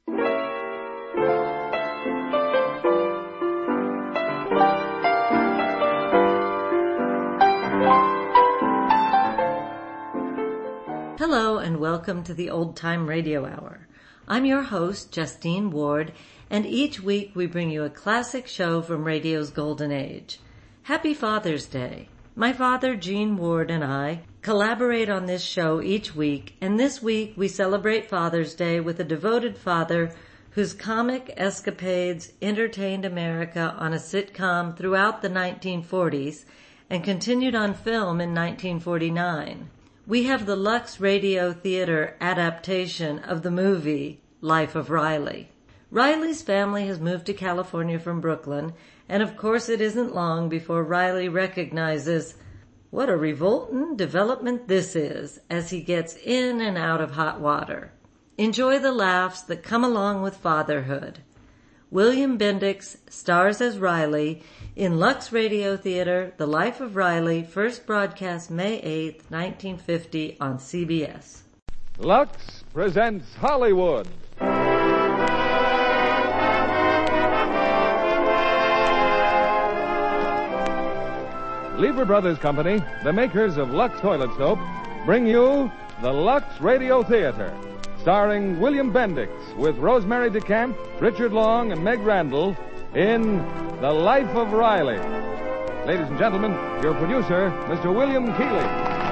Hello and welcome to the Old Time Radio Hour. I'm your host, Justine Ward, and each week we bring you a classic show from radio's golden age. Happy Father's Day. My father, Gene Ward, and I collaborate on this show each week, and this week we celebrate Father's Day with a devoted father whose comic escapades entertained America on a sitcom throughout the 1940s and continued on film in 1949. We have the Lux Radio Theater adaptation of the movie Life of Riley. Riley's family has moved to California from Brooklyn, and of course it isn't long before Riley recognizes what a revolting development this is as he gets in and out of hot water. Enjoy the laughs that come along with fatherhood. William Bendix stars as Riley in Lux Radio Theater, The Life of Riley, first broadcast May 8th, 1950 on CBS. Lux presents Hollywood. Lever Brothers Company, the makers of Lux Toilet Soap, bring you the Lux Radio Theater, starring William Bendix with Rosemary DeCamp, Richard Long, and Meg Randall in The Life of Riley. Ladies and gentlemen, your producer, Mr. William Keighley.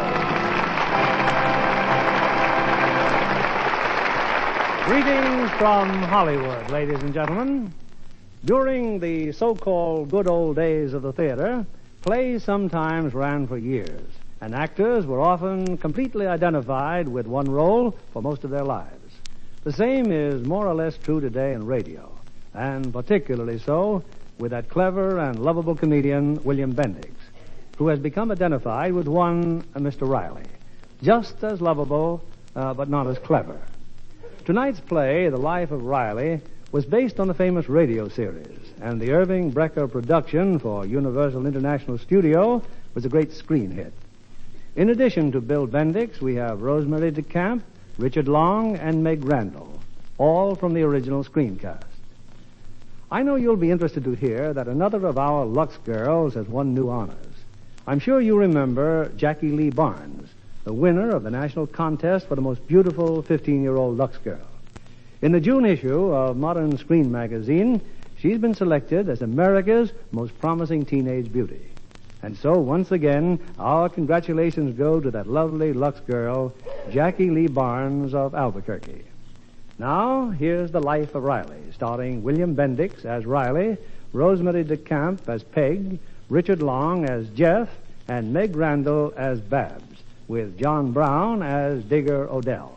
Greetings from Hollywood, ladies and gentlemen. During the so-called good old days of the theater, plays sometimes ran for years, and actors were often completely identified with one role for most of their lives. The same is more or less true today in radio, and particularly so with that clever and lovable comedian, William Bendix, who has become identified with one Mr. Riley, just as lovable, but not as clever. Tonight's play, The Life of Riley, was based on the famous radio series, and the Irving Brecker production for Universal International Studio was a great screen hit. In addition to Bill Bendix, we have Rosemary DeCamp, Richard Long, and Meg Randall, all from the original screencast. I know you'll be interested to hear that another of our Lux girls has won new honors. I'm sure you remember Jackie Lee Barnes, the winner of the national contest for the most beautiful 15-year-old Lux girl. In the June issue of Modern Screen magazine, she's been selected as America's most promising teenage beauty. And so, once again, our congratulations go to that lovely Lux girl, Jackie Lee Barnes of Albuquerque. Now, here's The Life of Riley, starring William Bendix as Riley, Rosemary DeCamp as Peg, Richard Long as Jeff, and Meg Randall as Babs, with John Brown as Digger Odell.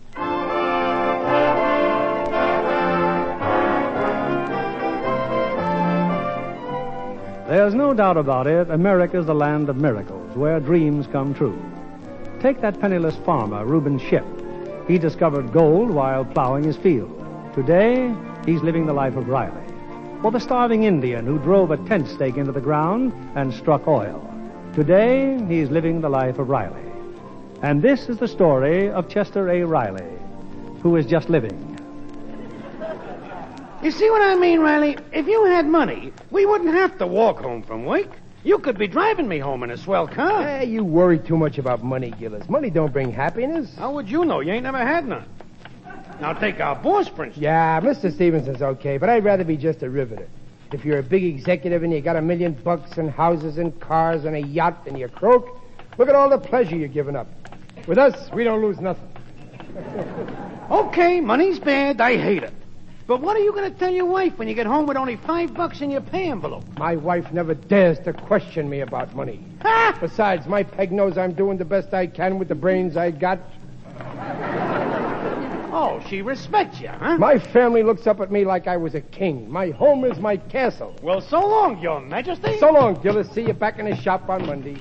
There's no doubt about it, America's the land of miracles, where dreams come true. Take that penniless farmer, Reuben Ship. He discovered gold while plowing his field. Today, he's living the life of Riley. Or the starving Indian who drove a tent stake into the ground and struck oil. Today, he's living the life of Riley. And this is the story of Chester A. Riley, who is just living. You see what I mean, Riley? If you had money, we wouldn't have to walk home from work. You could be driving me home in a swell car. Hey, you worry too much about money, Gillis. Money don't bring happiness. How would you know? You ain't never had none. Now take our boss, for instance. Yeah, Mr. Stevenson's okay, but I'd rather be just a riveter. If you're a big executive and you got $1 million and houses and cars and a yacht and you croak, look at all the pleasure you're giving up. With us, we don't lose nothing. Okay, money's bad. I hate it. But what are you going to tell your wife when you get home with only $5 in your pay envelope? My wife never dares to question me about money. Ha! Besides, my peg knows I'm doing the best I can with the brains I got. Oh, she respects you, huh? My family looks up at me like I was a king. My home is my castle. Well, so long, Your Majesty. So long, Gillis. See you back in the shop on Monday.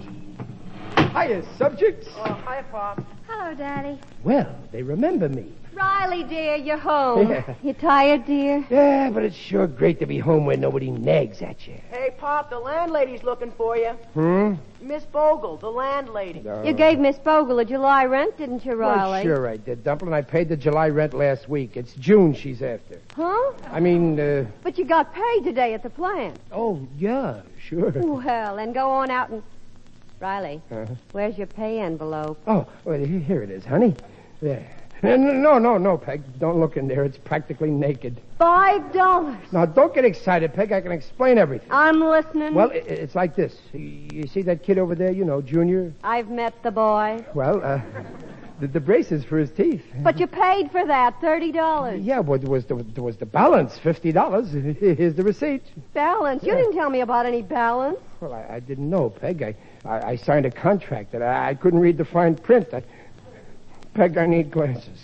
Hiya, subjects. Oh, hi, Pop. Hello, Daddy. Well, they remember me. Riley, dear, you're home. Yeah. You tired, dear? Yeah, but it's sure great to be home where nobody nags at you. Hey, Pop, the landlady's looking for you. Miss Bogle, the landlady. You gave Miss Bogle a July rent, didn't you, Riley? Well, sure I did, Dumplin'. I paid the July rent last week. It's June she's after. Huh? I mean, But you got paid today at the plant. oh, yeah, sure. Well, then go on out and... Riley, Uh-huh. where's your pay envelope? Oh, well, here it is, honey. There. No, Peg. Don't look in there. It's practically naked. $5. Now, don't get excited, Peg. I can explain everything. I'm listening. Well, it's like this. You see that kid over there, Junior? I've met the boy. Well, the braces for his teeth. But you paid for that, $30. Yeah, well, there was the balance, $50. Here's the receipt. Balance? You didn't tell me about any balance. Well, I didn't know, Peg. I signed a contract that I couldn't read the fine print. Peg, I need glasses.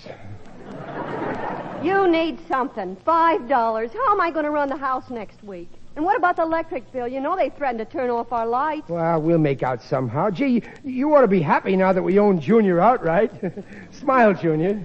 You need something. $5. How am I going to run the house next week? And what about the electric bill? You know they threatened to turn off our lights. Well, we'll make out somehow. Gee, you ought to be happy now that we own Junior outright. Smile, Junior.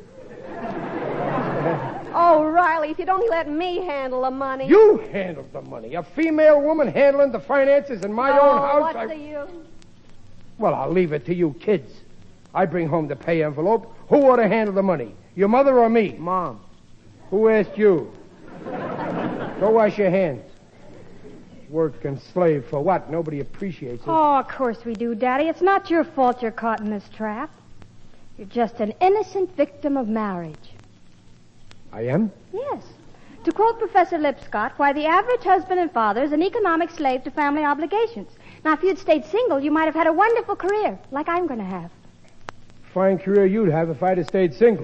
Oh, Riley, if you'd only let me handle the money. You handle the money. A female woman handling the finances in my own house. What's the use? Well, I'll leave it to you kids. I bring home the pay envelope. Who ought to handle the money? Your mother or me? Mom. Who asked you? Go wash your hands. Work and slave for what? Nobody appreciates it. Oh, of course we do, Daddy. It's not your fault you're caught in this trap. You're just an innocent victim of marriage. I am? Yes. To quote Professor Lipscott, why the average husband and father is an economic slave to family obligations. Now, if you'd stayed single, you might have had a wonderful career, like I'm going to have. Fine career you'd have if I'd have stayed single.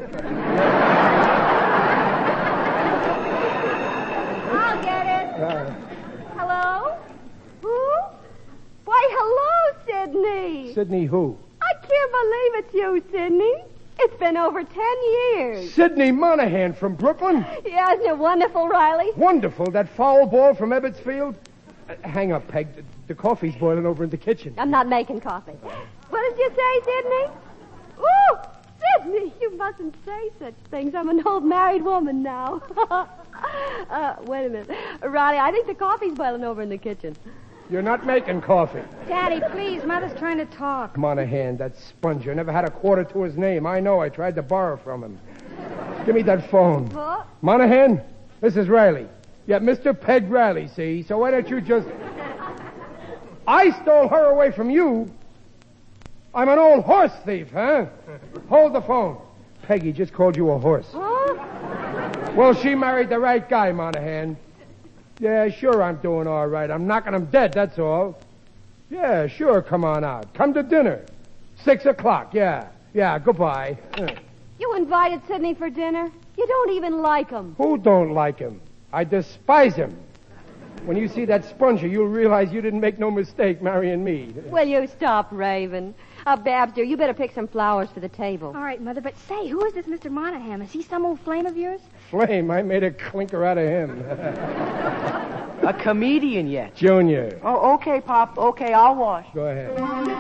I'll get it. Hello? Who? Why, hello, Sidney. Sidney who? I can't believe it's you, Sidney. It's been over 10 years. Sidney Monahan from Brooklyn? Yeah, isn't it wonderful, Riley? Wonderful. That foul ball from Ebbetsfield? Hang up, Peg. The coffee's boiling over in the kitchen. I'm not making coffee. What did you say, Sidney? Ooh, Sidney, you mustn't say such things. I'm an old married woman now. Wait a minute. Riley, I think the coffee's boiling over in the kitchen. You're not making coffee. Daddy, please, Mother's trying to talk. Monahan, that sponger, never had a quarter to his name. I know. I tried to borrow from him. Give me that phone. What? Monahan, this is Riley. Yeah, Mr. Peg Riley, see? So why don't you just... I stole her away from you. I'm an old horse thief, huh? Hold the phone. Peggy just called you a horse. Huh? Well, she married the right guy, Monahan. Yeah, sure, I'm doing all right. I'm knocking him dead, that's all. Yeah, sure, come on out. Come to dinner. 6 o'clock, yeah. Yeah, goodbye. You invited Sidney for dinner? You don't even like him. Who don't like him? I despise him. When you see that sponger, you'll realize you didn't make no mistake marrying me. Will you stop raving? Babs, dear, you better pick some flowers for the table. All right, Mother, but say, who is this Mr. Monahan? Is he some old flame of yours? Flame, I made a clinker out of him. A comedian yet. Junior. Oh, okay, Pop. Okay, I'll wash. Go ahead.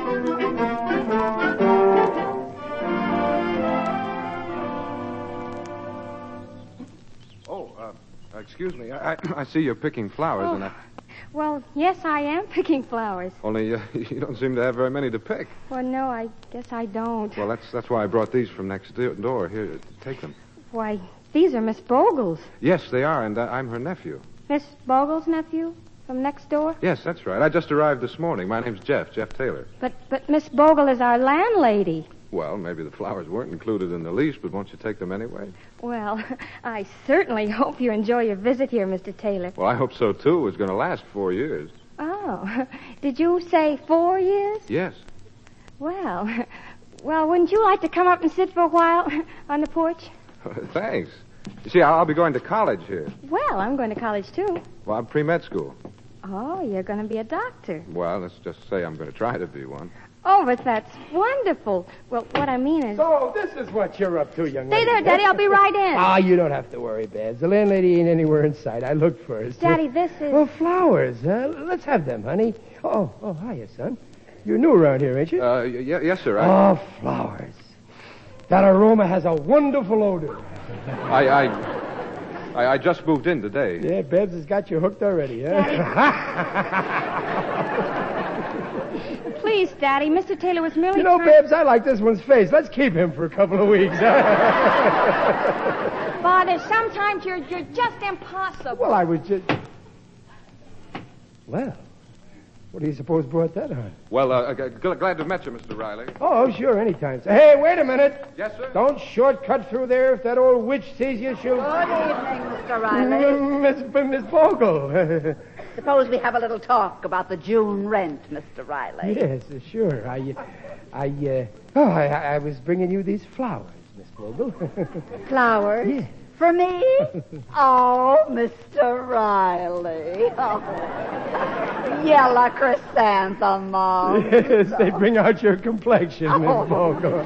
Excuse me. I see you're picking flowers, and I... Well, yes, I am picking flowers. Only you don't seem to have very many to pick. Well, no, I guess I don't. Well, that's why I brought these from next door. Here, take them. Why, these are Miss Bogle's. Yes, they are, and I'm her nephew. Miss Bogle's nephew from next door? Yes, that's right. I just arrived this morning. My name's Jeff Taylor. But Miss Bogle is our landlady. Well, maybe the flowers weren't included in the lease, but won't you take them anyway? Well, I certainly hope you enjoy your visit here, Mr. Taylor. Well, I hope so, too. It's going to last 4 years. Oh, did you say 4 years? Yes. Well, wouldn't you like to come up and sit for a while on the porch? Thanks. You see, I'll be going to college here. Well, I'm going to college, too. Well, I'm pre-med school. Oh, you're going to be a doctor. Well, let's just say I'm going to try to be one. Oh, but that's wonderful. Well, what I mean is... So, this is what you're up to, young lady. Stay there, Daddy. I'll be right in. Ah, you don't have to worry, Babs. The landlady ain't anywhere in sight. I looked first. Daddy, this is... Oh, flowers, huh? Let's have them, honey. Oh, hiya, son. You're new around here, ain't you? Yes, sir. Oh, flowers. That aroma has a wonderful odor. I just moved in today. Yeah, Babs has got you hooked already, huh? Please, Daddy, Mr. Taylor was merely You know, trying... Babs, I like this one's face. Let's keep him for a couple of weeks. Father, sometimes you're just impossible. Well, I was just... Well, what do you suppose brought that on? Well, glad to have met you, Mr. Riley. Oh, sure, anytime. Hey, wait a minute. Yes, sir? Don't shortcut through there. If that old witch sees you, she'll... Good evening, Mr. Riley. Miss Bogle. Suppose we have a little talk about the June rent, Mr. Riley. Yes, sure. I was bringing you these flowers, Miss Bogle. Flowers? Yes. For me? Oh, Mr. Riley. Oh. Yellow chrysanthemums. Yes, they bring out your complexion, Miss Bogle.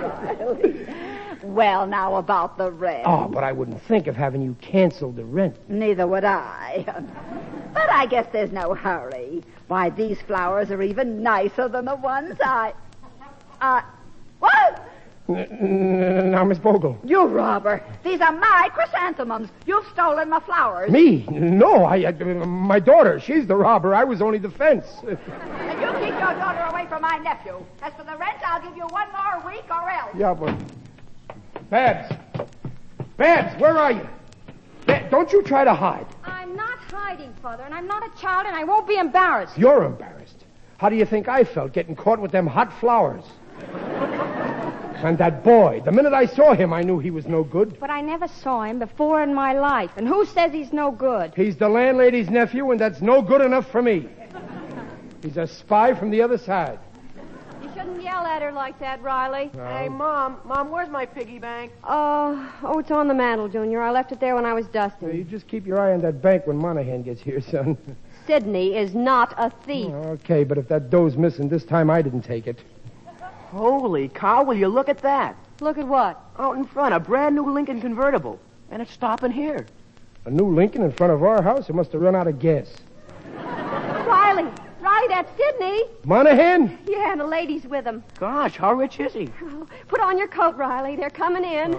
Well, now about the rent. Oh, but I wouldn't think of having you cancel the rent. Neither would I. But I guess there's no hurry. Why, these flowers are even nicer than the ones what? Now, Miss Bogle. You robber. These are my chrysanthemums. You've stolen my flowers. Me? No, my daughter. She's the robber. I was only the fence. And you keep your daughter away from my nephew. As for the rent, I'll give you one more week or else. Yeah, but... Babs, where are you? Don't you try to hide. I'm not hiding, Father, and I'm not a child, and I won't be embarrassed. You're embarrassed. How do you think I felt getting caught with them hot flowers? And that boy, the minute I saw him, I knew he was no good. But I never saw him before in my life, and who says he's no good? He's the landlady's nephew, and that's no good enough for me. He's a spy from the other side. You shouldn't yell at her like that, Riley. Hey, Mom, where's my piggy bank? Oh, it's on the mantel, Junior. I left it there when I was dusting. You just keep your eye on that bank when Monahan gets here, son. Sidney is not a thief. Okay, but if that dough's missing, this time I didn't take it. Holy cow, will you look at that? Look at what? Out in front, a brand new Lincoln convertible. And it's stopping here. A new Lincoln in front of our house? It must have run out of gas. Riley, that's Sidney. Monahan? Yeah, and the lady's with him. Gosh, how rich is he? Put on your coat, Riley. They're coming in.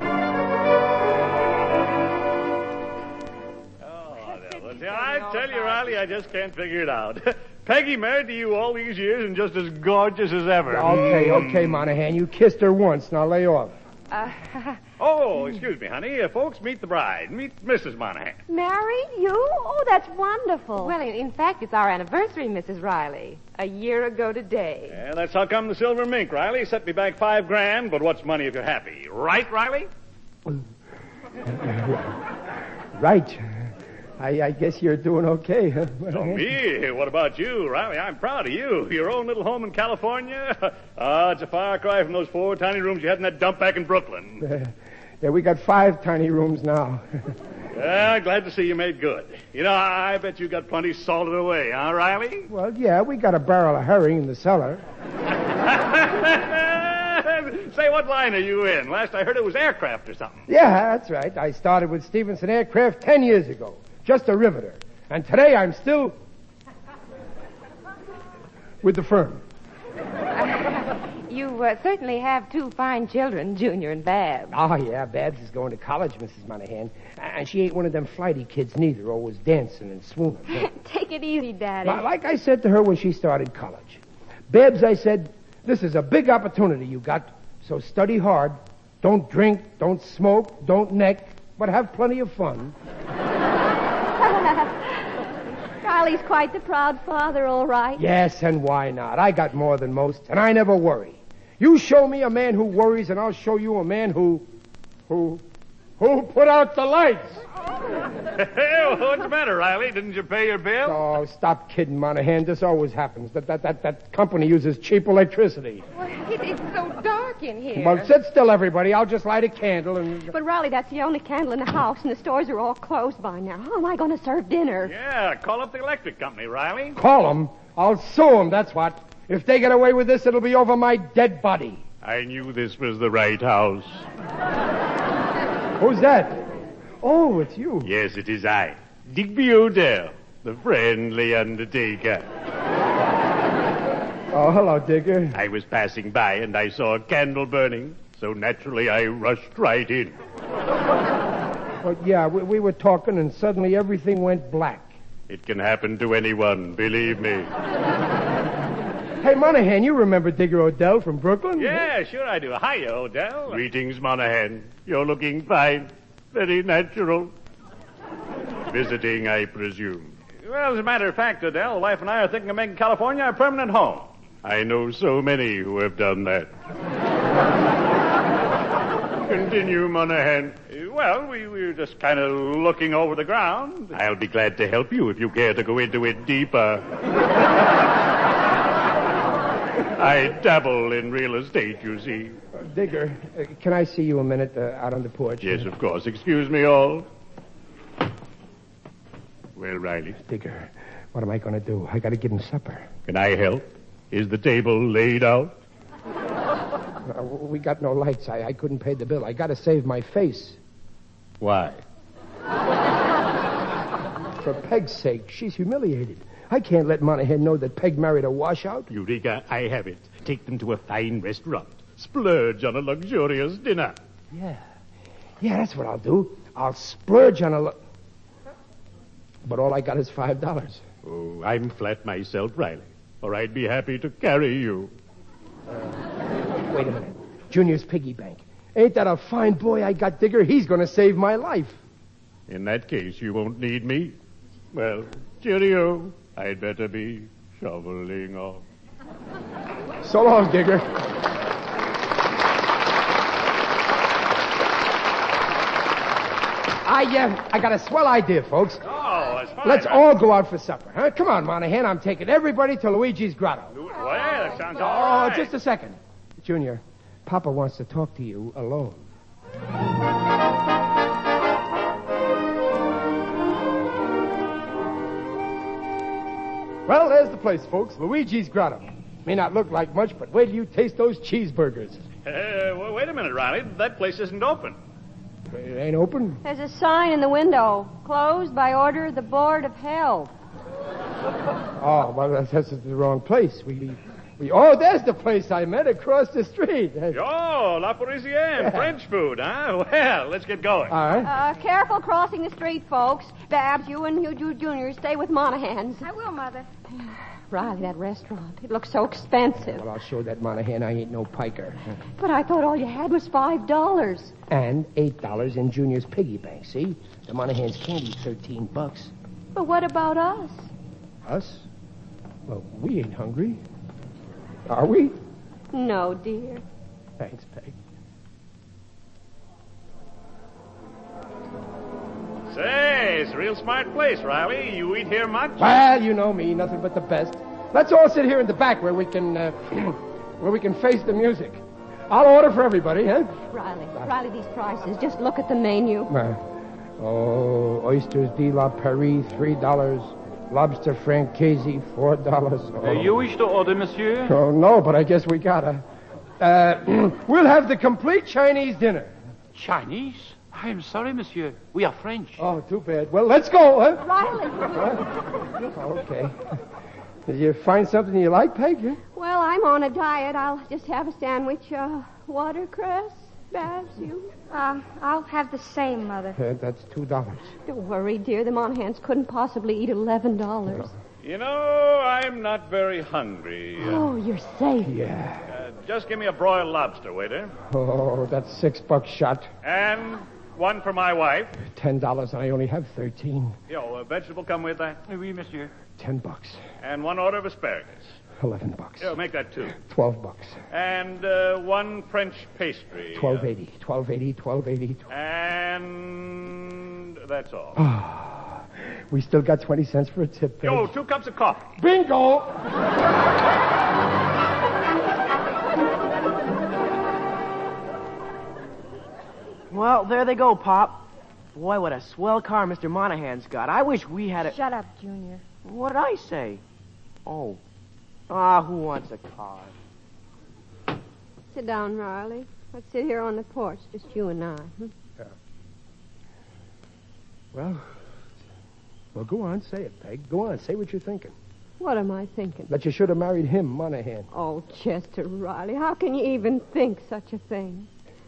I tell you, Riley, I just can't figure it out. Peggy married to you all these years and just as gorgeous as ever. Okay, Monahan. You kissed her once. Now lay off. Oh, excuse me, honey. Folks, meet the bride. Meet Mrs. Monahan. Married? You? Oh, that's wonderful. Well, in fact, it's our anniversary, Mrs. Riley. A year ago today. Yeah, that's how come the silver mink, Riley. Set me back $5,000, but what's money if you're happy? Right, Riley? Right. I guess you're doing okay, huh? Me? What about you, Riley? I'm proud of you. Your own little home in California? It's a far cry from those 4 tiny rooms you had in that dump back in Brooklyn. Yeah, we got 5 tiny rooms now. Yeah, glad to see you made good. You know, I bet you got plenty salted away, huh, Riley? Well, yeah, we got a barrel of herring in the cellar. Say, what line are you in? Last I heard it was aircraft or something. Yeah, that's right. I started with Stevenson Aircraft 10 years ago. Just a riveter. And today I'm still with the firm. You certainly have 2 fine children, Junior and Babs. Oh, yeah, Babs is going to college, Mrs. Monahan. And she ain't one of them flighty kids neither, always dancing and swooning. Take it easy, Daddy. Like I said to her when she started college. Babs, I said, this is a big opportunity you got, so study hard. Don't drink, don't smoke, don't neck, but have plenty of fun. Riley's quite the proud father, all right. Yes, and why not? I got more than most, and I never worry. You show me a man who worries, and I'll show you a man who put out the lights. Hey, what's the matter, Riley? Didn't you pay your bill? Oh, stop kidding, Monahan. This always happens. That company uses cheap electricity. Well, it's so dark in here. Well, sit still, everybody. I'll just light a candle and... But, Riley, that's the only candle in the house, and the stores are all closed by now. How am I going to serve dinner? Yeah, call up the electric company, Riley. Call them. I'll sue them, that's what. If they get away with this, it'll be over my dead body. I knew this was the right house. Who's that? Oh, it's you. Yes, it is I, Digby Odell, the friendly undertaker. Oh, hello, Digger. I was passing by and I saw a candle burning, so so naturally I rushed right in. Well, yeah, we were talking, and suddenly everything went black. It can happen to anyone, believe me. Hey, Monahan, you remember Digger Odell from Brooklyn? Yeah, sure I do. Hiya, Odell. Greetings, Monahan. You're looking fine. Very natural. Visiting, I presume. Well, as a matter of fact, Odell, the wife and I are thinking of making California our permanent home. I know so many who have done that. Continue, Monahan. Well, we were just kind of looking over the ground. I'll be glad to help you if you care to go into it deeper. I dabble in real estate, you see. Digger, can I see you a minute out on the porch? Yes, of course. Excuse me all. Well, Riley. Digger, what am I going to do? I got to give him supper. Can I help? Is the table laid out? We got no lights. I couldn't pay the bill. I got to save my face. Why? For Peg's sake. She's humiliated. I can't let Monahan know that Peg married a washout. Eureka, I have it. Take them to a fine restaurant. Splurge on a luxurious dinner. Yeah, that's what I'll do. I'll splurge on But all I got is $5. Oh, I'm flat myself, Riley. Or I'd be happy to carry you. Wait a minute. Junior's piggy bank. Ain't that a fine boy I got, Digger? He's going to save my life. In that case, you won't need me. Well, cheerio. I'd better be shoveling off. So long, Digger. I got a swell idea, folks. Oh, that's fine. Let's all go out for supper, huh? Come on, Monahan. I'm taking everybody to Luigi's Grotto. Well, that sounds all right. Just a second. Junior, Papa wants to talk to you alone. Well, there's the place, folks. Luigi's Grotto. May not look like much, but wait till you taste those cheeseburgers. Well, wait a minute, Riley. That place isn't open. It ain't open? There's a sign in the window. Closed by order of the Board of Health. Oh, well, that's the wrong place. Oh, there's the place I met across the street. Oh, La Parisienne. French food, huh? Well, let's get going. All right. Careful crossing the street, folks. Babs, you and you Junior stay with Monahans. I will, Mother. Riley, that restaurant. It looks so expensive. Well, I'll show that Monahan I ain't no piker. But I thought all you had was $5. And $8 in Junior's piggy bank, see? The Monahan's candy, $13. But what about us? Us? Well, we ain't hungry. Are we? No, dear. Thanks, Peg. Say, it's a real smart place, Riley. You eat here much? Well, you know me, nothing but the best. Let's all sit here in the back where we can face the music. I'll order for everybody, huh? Riley, these prices. Just look at the menu. Oysters de la Paris, $3. Lobster Franchese, $4. Oh. You wish to order, monsieur? Oh, no, but I guess we gotta. We'll have the complete Chinese dinner. Chinese? I am sorry, monsieur. We are French. Oh, too bad. Well, let's go, huh? Riley. Okay. Did you find something you like, Peg? Yeah? Well, I'm on a diet. I'll just have a sandwich. Watercress. Babs, you? I'll have the same, Mother. That's $2. Don't worry, dear. The Monahans couldn't possibly eat $11. No. You know, I'm not very hungry. Oh, you're safe. Yeah. Just give me a broiled lobster, waiter. Oh, that's $6 shot. And one for my wife. $10, and I only have 13. Yo, a vegetable come with that? Oui, monsieur. $10. And one order of asparagus. $11. Yo, make that two. $12. And one French pastry. $12.80. And that's all. We still got 20 cents for a tip, Peg. Yo, 2 cups of coffee. Bingo! Well, there they go, Pop. Boy, what a swell car Mr. Monahan's got. I wish we had a... Shut up, Junior. What did I say? Oh. Who wants a car? Sit down, Riley. Let's sit here on the porch, just you and I. Yeah. Well, go on, say it, Peg. Go on, say what you're thinking. What am I thinking? That you should have married him, Monahan. Oh, Chester Riley, how can you even think such a thing?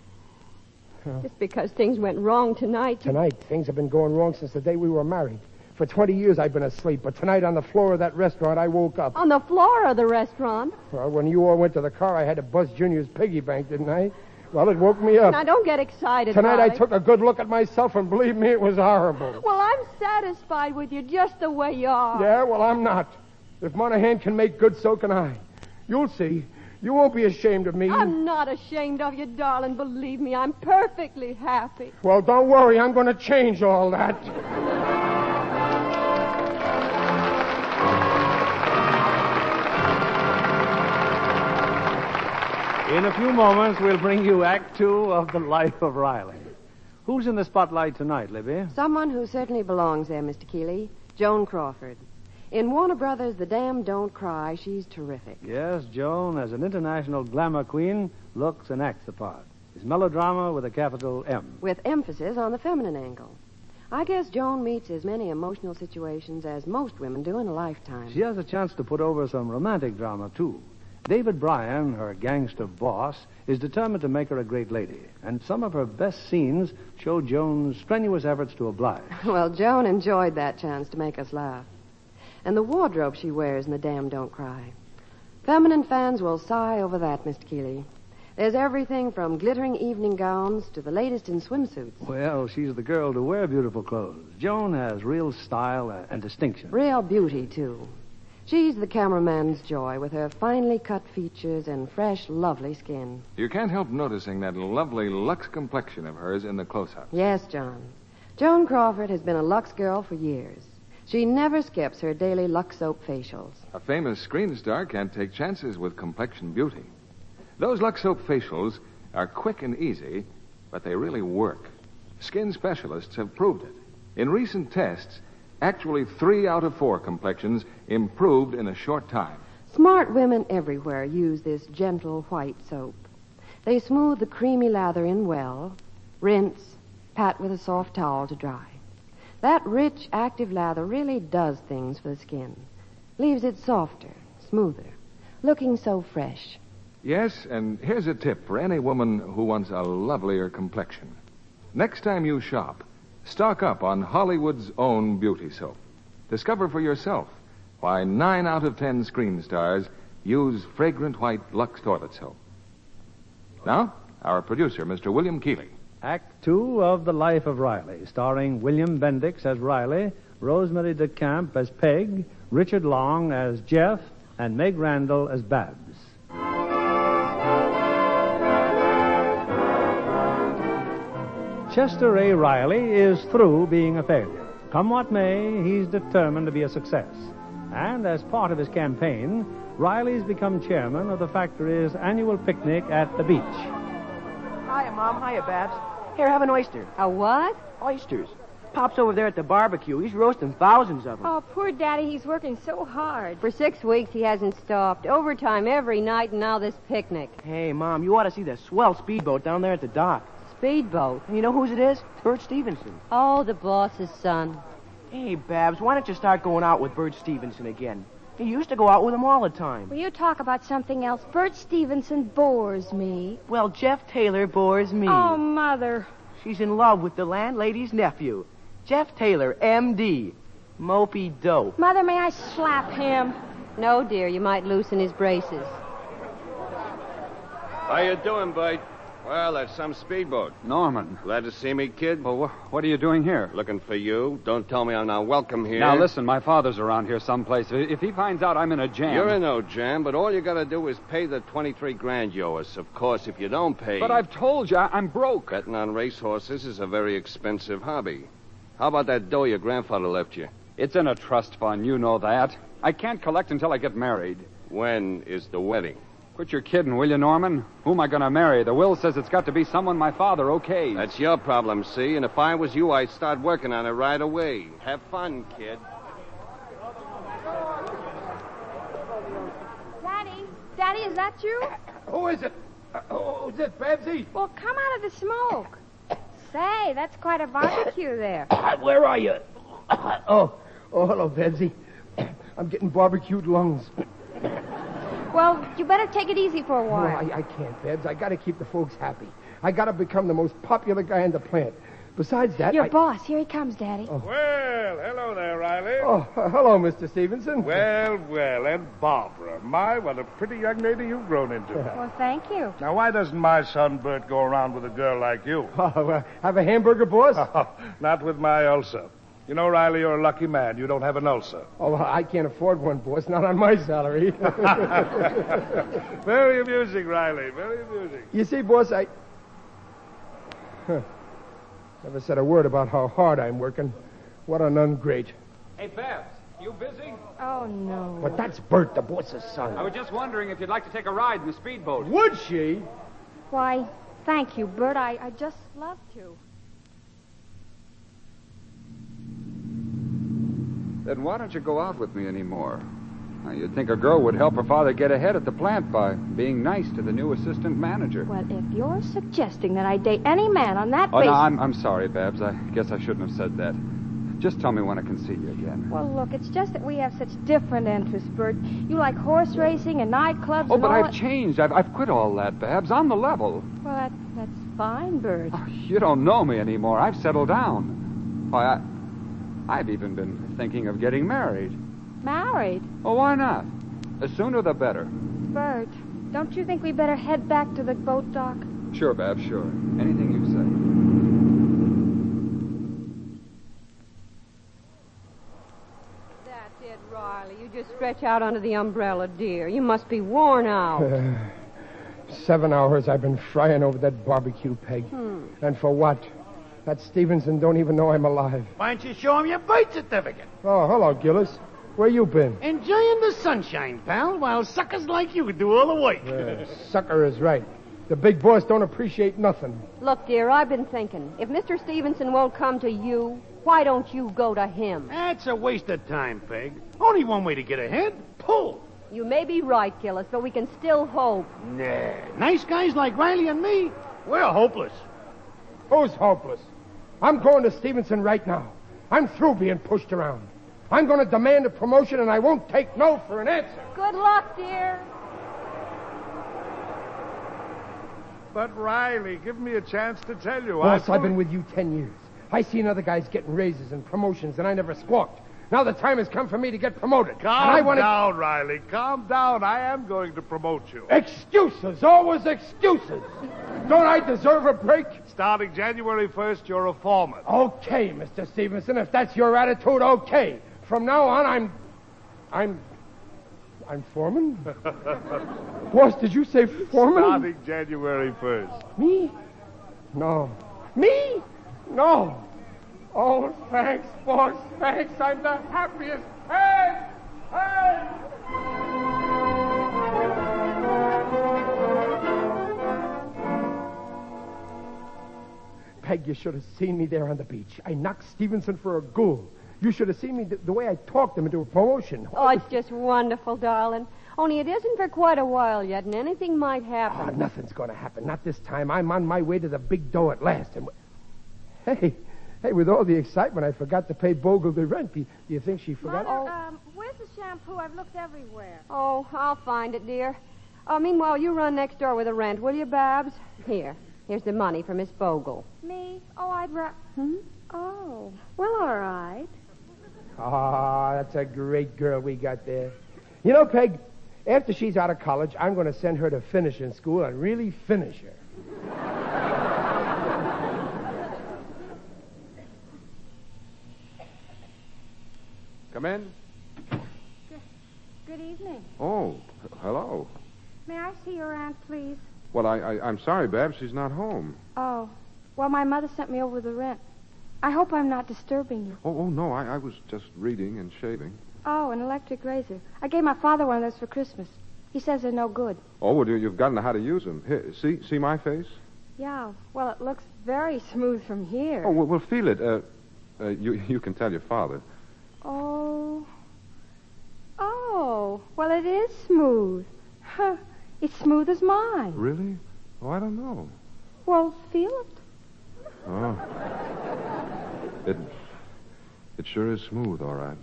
Just because things went wrong tonight. Tonight, things have been going wrong since the day we were married. For 20 years I've been asleep, but tonight on the floor of that restaurant I woke up. On the floor of the restaurant? Well, when you all went to the car, I had to bust Junior's piggy bank, didn't I? Well, it woke me up. Now, don't get excited, Tonight Riley. I took a good look at myself, and believe me, it was horrible. Well, I'm satisfied with you just the way you are. Yeah, well, I'm not. If Monahan can make good, so can I. You'll see. You won't be ashamed of me. I'm not ashamed of you, darling. Believe me, I'm perfectly happy. Well, don't worry. I'm going to change all that. In a few moments, we'll bring you Act Two of The Life of Riley. Who's in the spotlight tonight, Libby? Someone who certainly belongs there, Mr. Keeley. Joan Crawford. In Warner Brothers' The Dam Don't Cry, she's terrific. Yes, Joan, as an international glamour queen, looks and acts the part. It's melodrama with a capital M. With emphasis on the feminine angle. I guess Joan meets as many emotional situations as most women do in a lifetime. She has a chance to put over some romantic drama, too. David Bryan, her gangster boss, is determined to make her a great lady, and some of her best scenes show Joan's strenuous efforts to oblige. Well, Joan enjoyed that chance to make us laugh. And the wardrobe she wears in The Dam Don't Cry. Feminine fans will sigh over that, Mr. Keeley. There's everything from glittering evening gowns to the latest in swimsuits. Well, she's the girl to wear beautiful clothes. Joan has real style and distinction. Real beauty, too. She's the cameraman's joy with her finely cut features and fresh, lovely skin. You can't help noticing that lovely Lux complexion of hers in the close-up. Yes, John. Joan Crawford has been a Lux girl for years. She never skips her daily Lux soap facials. A famous screen star can't take chances with complexion beauty. Those Lux soap facials are quick and easy, but they really work. Skin specialists have proved it. In recent tests, actually 3 out of 4 complexions improved in a short time. Smart women everywhere use this gentle white soap. They smooth the creamy lather in well, rinse, pat with a soft towel to dry. That rich, active lather really does things for the skin. Leaves it softer, smoother, looking so fresh. Yes, and here's a tip for any woman who wants a lovelier complexion. Next time you shop, stock up on Hollywood's own beauty soap. Discover for yourself why 9 out of 10 screen stars use fragrant white Lux toilet soap. Now, our producer, Mr. William Keeley. Act Two of The Life of Riley, starring William Bendix as Riley, Rosemary DeCamp as Peg, Richard Long as Jeff, and Meg Randall as Babs. Chester A. Riley is through being a failure. Come what may, he's determined to be a success. And as part of his campaign, Riley's become chairman of the factory's annual picnic at the beach. Hiya, Mom. Hiya, Babs. Here, have an oyster. A what? Oysters. Pop's over there at the barbecue. He's roasting thousands of them. Oh, poor Daddy, he's working so hard. For 6 weeks he hasn't stopped. Overtime every night and now this picnic. Hey, Mom, you ought to see the swell speedboat down there at the dock. Speedboat? And you know whose it is? Bert Stevenson. Oh, the boss's son. Hey, Babs, why don't you start going out with Bert Stevenson again? You used to go out with him all the time. Will you talk about something else? Bert Stevenson bores me. Well, Jeff Taylor bores me. Oh, Mother. She's in love with the landlady's nephew, Jeff Taylor, M.D. Mopey dope. Mother, may I slap him? No, dear, you might loosen his braces. How you doing, Bud? Well, that's some speedboat. Norman. Glad to see me, kid? Well, what are you doing here? Looking for you. Don't tell me I'm not welcome here. Now, listen, my father's around here someplace. If he finds out I'm in a jam... You're in no jam, but all you gotta do is pay the 23 grand you owe us. Of course, if you don't pay... But I've told you, I'm broke. Betting on racehorses is a very expensive hobby. How about that dough your grandfather left you? It's in a trust fund, you know that. I can't collect until I get married. When is the wedding? Quit your kidding, will you, Norman? Who am I going to marry? The will says it's got to be someone my father okays. That's your problem, see? And if I was you, I'd start working on it right away. Have fun, kid. Daddy, is that you? Who is it? Who's it, Babsy? Well, come out of the smoke. Say, that's quite a barbecue there. Where are you? Oh, hello, Babsy. I'm getting barbecued lungs. Well, you better take it easy for a while. No, I can't, Babs. I got to keep the folks happy. I got to become the most popular guy in the plant. Besides that, Your boss. Here he comes, Daddy. Oh. Well, hello there, Riley. Oh, hello, Mr. Stevenson. Well, and Barbara. My, what a pretty young lady you've grown into. Well, thank you. Now, why doesn't my son Bert go around with a girl like you? Oh, have a hamburger, boss? Not with my ulcer. You know, Riley, you're a lucky man. You don't have an ulcer. Oh, I can't afford one, boss. Not on my salary. Very amusing, Riley. Very amusing. You see, boss, Never said a word about how hard I'm working. What an ungrate. Hey, Babs, you busy? Oh, no. But that's Bert, the boss's son. I was just wondering if you'd like to take a ride in the speedboat. Would she? Why, thank you, Bert. I just love to. Then why don't you go out with me anymore? Now, you'd think a girl would help her father get ahead at the plant by being nice to the new assistant manager. Well, if you're suggesting that I date any man on that Oh, basis... no, I'm sorry, Babs. I guess I shouldn't have said that. Just tell me when I can see you again. Well, look, it's just that we have such different interests, Bert. You like horse racing and nightclubs Oh, and but all I've changed. I've quit all that, Babs. I'm the level. Well, that's fine, Bert. Oh, you don't know me anymore. I've settled down. Why, I've even been thinking of getting married. Married? Oh, why not? The sooner the better. Bert, don't you think we better head back to the boat dock? Sure, Babs, sure. Anything you say. That's it, Riley. You just stretch out under the umbrella, dear. You must be worn out. 7 hours I've been frying over that barbecue peg. And for what? That Stevenson don't even know I'm alive. Why don't you show him your birth certificate? Oh, hello, Gillis. Where you been? Enjoying the sunshine, pal, while suckers like you do all the work. Sucker is right. The big boss don't appreciate nothing. Look, dear, I've been thinking. If Mr. Stevenson won't come to you, why don't you go to him? That's a waste of time, Peg. Only one way to get ahead. Pull. You may be right, Gillis, but we can still hope. Nah. Nice guys like Riley and me, we're hopeless. Who's hopeless? I'm going to Stevenson right now. I'm through being pushed around. I'm going to demand a promotion, and I won't take no for an answer. Good luck, dear. But, Riley, give me a chance to tell you. Boss, I've been with you 10 years. I seen other guys getting raises and promotions, and I never squawked. Now the time has come for me to get promoted. Calm down, Riley. Calm down. I am going to promote you. Excuses. Always excuses. Don't I deserve a break? Starting January 1st, you're a foreman. Okay, Mr. Stevenson. If that's your attitude, okay. From now on, I'm foreman? Boss, did you say foreman? Starting January 1st. Me? No. Me? No. Oh, thanks, boss. Thanks. I'm the happiest. Hey! Hey! Peg, you should have seen me there on the beach. I knocked Stevenson for a ghoul. You should have seen me the way I talked him into a promotion. Oh, it's just wonderful, darling. Only it isn't for quite a while yet, and anything might happen. Oh, nothing's going to happen. Not this time. I'm on my way to the big dough at last. And Hey, with all the excitement, I forgot to pay Bogle the rent. Do you think she forgot? Mother, where's the shampoo? I've looked everywhere. Oh, I'll find it, dear. Meanwhile, you run next door with the rent, will you, Babs? Here's the money for Miss Bogle. Me? Oh, Oh, well, all right. Ah, that's a great girl we got there. You know, Peg, after she's out of college, I'm going to send her to finishing school and really finish her. Come in. Good evening. Oh, hello. May I see your aunt, please? Well, I'm sorry, Babs. She's not home. Oh, well, my mother sent me over the rent. I hope I'm not disturbing you. Oh, no, I was just reading and shaving. Oh, an electric razor. I gave my father one of those for Christmas. He says they're no good. Oh, well, you've got to know how to use them. Here, see my face? Yeah, well, it looks very smooth from here. Oh, well, feel it. You can tell your father. Oh, well, it is smooth. Huh, it's smooth as mine. Really? Oh, I don't know. Well, feel it. Oh. It sure is smooth, all right.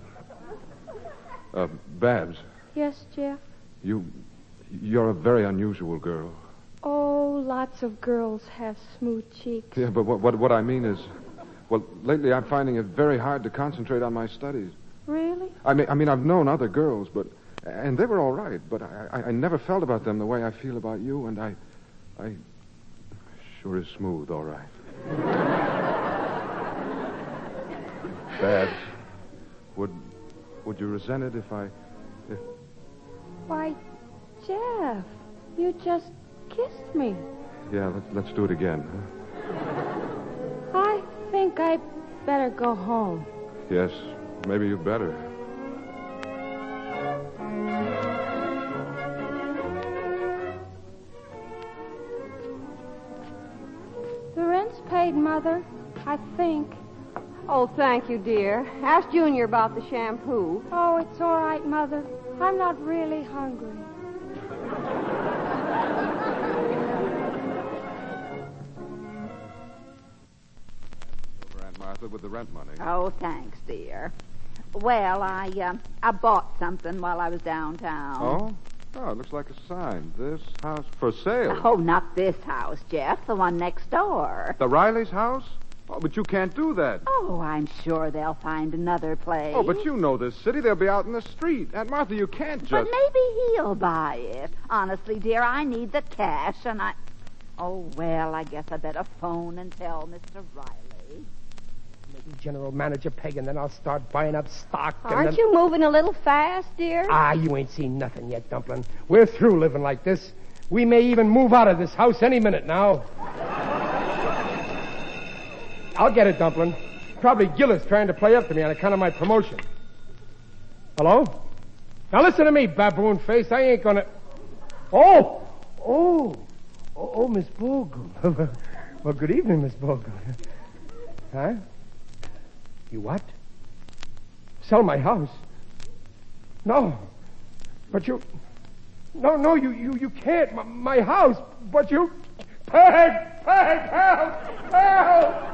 Babs. Yes, Jeff? You're a very unusual girl. Oh, lots of girls have smooth cheeks. Yeah, but what I mean is, well, lately I'm finding it very hard to concentrate on my studies. Really? I mean, I've known other girls, and they were all right, but I never felt about them the way I feel about you, and I sure is smooth, all right. Babs, would you resent it if Why, Jeff, you just kissed me. Yeah, let's do it again, huh? I think I'd better go home. Yes, maybe you'd better. The rent's paid, Mother, I think. Oh, thank you, dear. Ask Junior about the shampoo. Oh, it's all right, Mother. I'm not really hungry. Aunt Martha, with the rent money. Oh, thanks, dear. Well, I bought something while I was downtown. Oh? Oh, it looks like a sign. This house for sale. Oh, not this house, Jeff. The one next door. The Riley's house? Oh, but you can't do that. Oh, I'm sure they'll find another place. Oh, but you know this city. They'll be out in the street. Aunt Martha, you can't just... But maybe he'll buy it. Honestly, dear, I need the cash, and I... Oh, well, I guess I better phone and tell Mr. Riley. Maybe General Manager Peg, and then I'll start buying up stock. Aren't you moving a little fast, dear? You ain't seen nothing yet, Dumplin'. We're through living like this. We may even move out of this house any minute now. I'll get it, Dumplin'. Probably Gillis trying to play up to me on account of my promotion. Hello? Now listen to me, baboon face. I ain't gonna... Oh, Miss Bogle. Well, good evening, Miss Bogle. Huh? You what? Sell my house? No. But you... No, you can't. My house. But you... Peg, help! Help!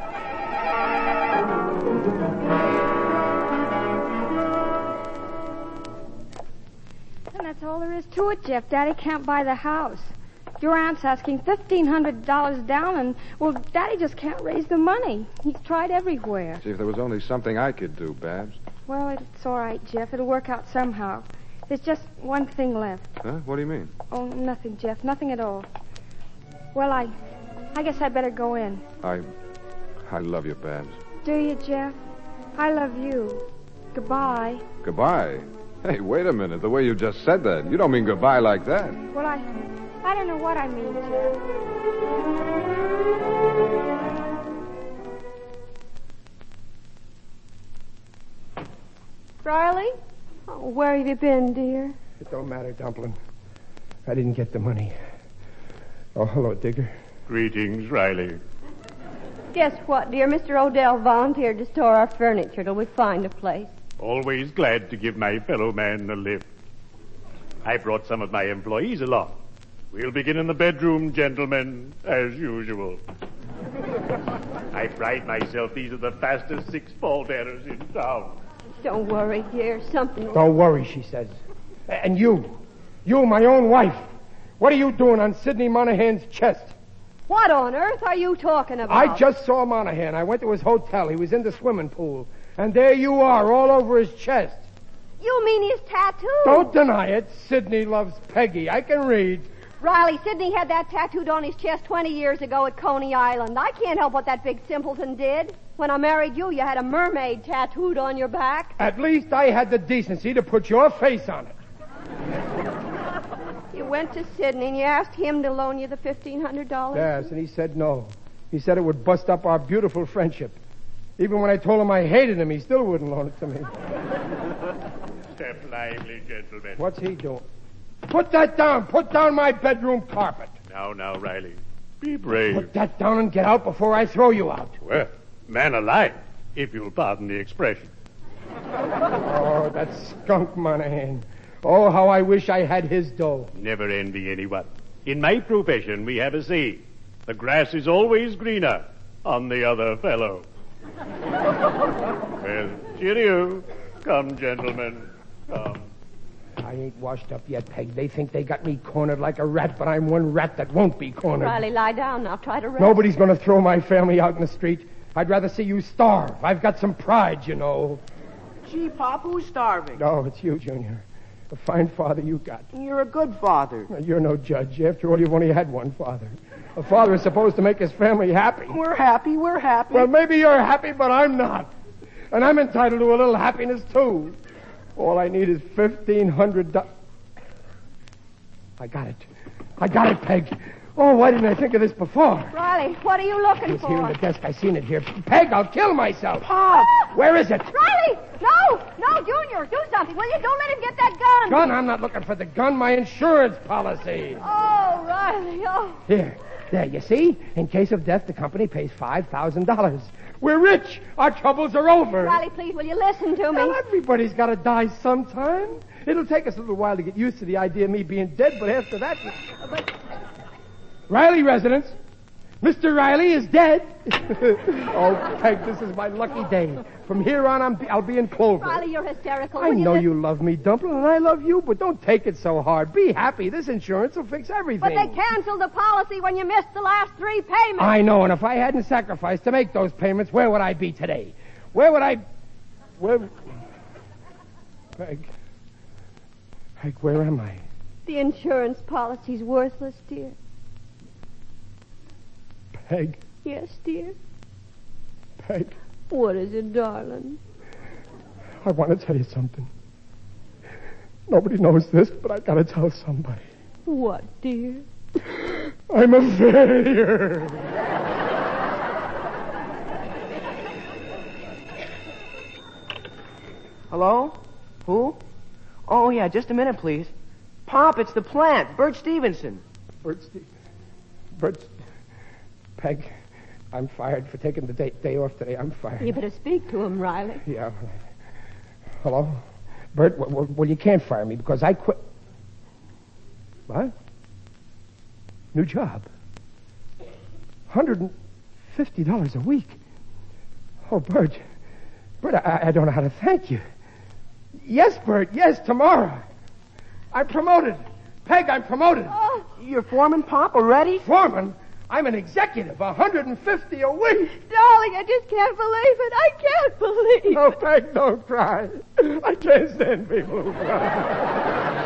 And that's all there is to it, Jeff. Daddy can't buy the house. Your aunt's asking $1,500 down, and, well, Daddy just can't raise the money. He's tried everywhere. See, if there was only something I could do, Babs. Well, it's all right, Jeff. It'll work out somehow. There's just one thing left. Huh? What do you mean? Oh, nothing, Jeff. Nothing at all. Well, I guess I better go in. I love you, Babs. Do you, Jeff? I love you. Goodbye. Goodbye? Hey, wait a minute. The way you just said that. You don't mean goodbye like that. Well, I don't know what I mean, Jeff. Riley? Oh, where have you been, dear? It don't matter, Dumplin'. I didn't get the money. Oh, hello, Digger. Greetings, Riley. Guess what, dear? Mr. Odell volunteered to store our furniture till we find a place. Always glad to give my fellow man a lift. I brought some of my employees along. We'll begin in the bedroom, gentlemen, as usual. I pride myself these are the fastest 6 pallbearers in town. Don't worry, dear. Something... Don't worry, she says. And you, my own wife, what are you doing on Sidney Monahan's chest? What on earth are you talking about? I just saw Monahan. I went to his hotel. He was in the swimming pool. And there you are, all over his chest. You mean his tattoo? Don't deny it. Sidney loves Peggy. I can read. Riley, Sidney had that tattooed on his chest 20 years ago at Coney Island. I can't help what that big simpleton did. When I married you, you had a mermaid tattooed on your back. At least I had the decency to put your face on it. You went to Sidney and you asked him to loan you the $1,500? Yes, and he said no. He said it would bust up our beautiful friendship. Even when I told him I hated him, he still wouldn't loan it to me. Step lively, gentlemen. What's he doing? Put that down. Put down my bedroom carpet. Now, Riley. Be brave. Put that down and get out before I throw you out. Well, man alive, if you'll pardon the expression. Oh, that skunk Monahan. Oh, how I wish I had his dough. Never envy anyone. In my profession, we have a saying. The grass is always greener on the other fellow. Well, cheerio. Come, gentlemen. Come. I ain't washed up yet, Peg. They think they got me cornered like a rat, but I'm one rat that won't be cornered. Riley, lie down now. Try to rest. Nobody's going to throw my family out in the street. I'd rather see you starve. I've got some pride, you know. Gee, Pop, who's starving? No, it's you, Junior. A fine father you got. You're a good father. You're no judge. After all, you've only had one father. A father is supposed to make his family happy. We're happy. Well, maybe you're happy, but I'm not. And I'm entitled to a little happiness, too. All I need is $1,500. I got it, Peg. Oh, why didn't I think of this before? Riley, what are you looking It's for? here in the desk. I seen it here. Peg, I'll kill myself. Pop! Where is it? Riley! No, Junior, do something, will you? Don't let him get that gun. Gun? I'm not looking for the gun. My insurance policy. Oh, Riley, oh. Here. There, you see? In case of death, the company pays $5,000. We're rich. Our troubles are over. Riley, please, will you listen to me? Well, everybody's got to die sometime. It'll take us a little while to get used to the idea of me being dead, but after that... Riley residence. Mr. Riley is dead. Oh, Peg, this is my lucky day. From here on, I'll be in Clover. Riley, you're hysterical. I know you love me, Dumplin', and I love you, but don't take it so hard. Be happy. This insurance will fix everything. But they canceled the policy when you missed the last 3 payments. I know, and if I hadn't sacrificed to make those payments, where would I be today? Where... Peg, where am I? The insurance policy's worthless, dear. Peg. Yes, dear. Peg. What is it, darling? I want to tell you something. Nobody knows this, but I gotta tell somebody. What, dear? I'm a failure. Hello? Who? Oh, yeah, just a minute, please. Pop, it's the plant. Bert Stevenson. Peg, I'm fired for taking the day off today. I'm fired. You better speak to him, Riley. Yeah. Hello? Bert, well, you can't fire me because I quit. What? New job. $150 a week. Oh, Bert, I don't know how to thank you. Yes, Bert, yes, tomorrow. I'm promoted. Peg, I'm promoted. Oh. You're foreman, Pop, already? Foreman? I'm an executive, $150 a week. Darling, I just can't believe it. I can't believe it. No, Peg, don't cry. I can't stand people who cry.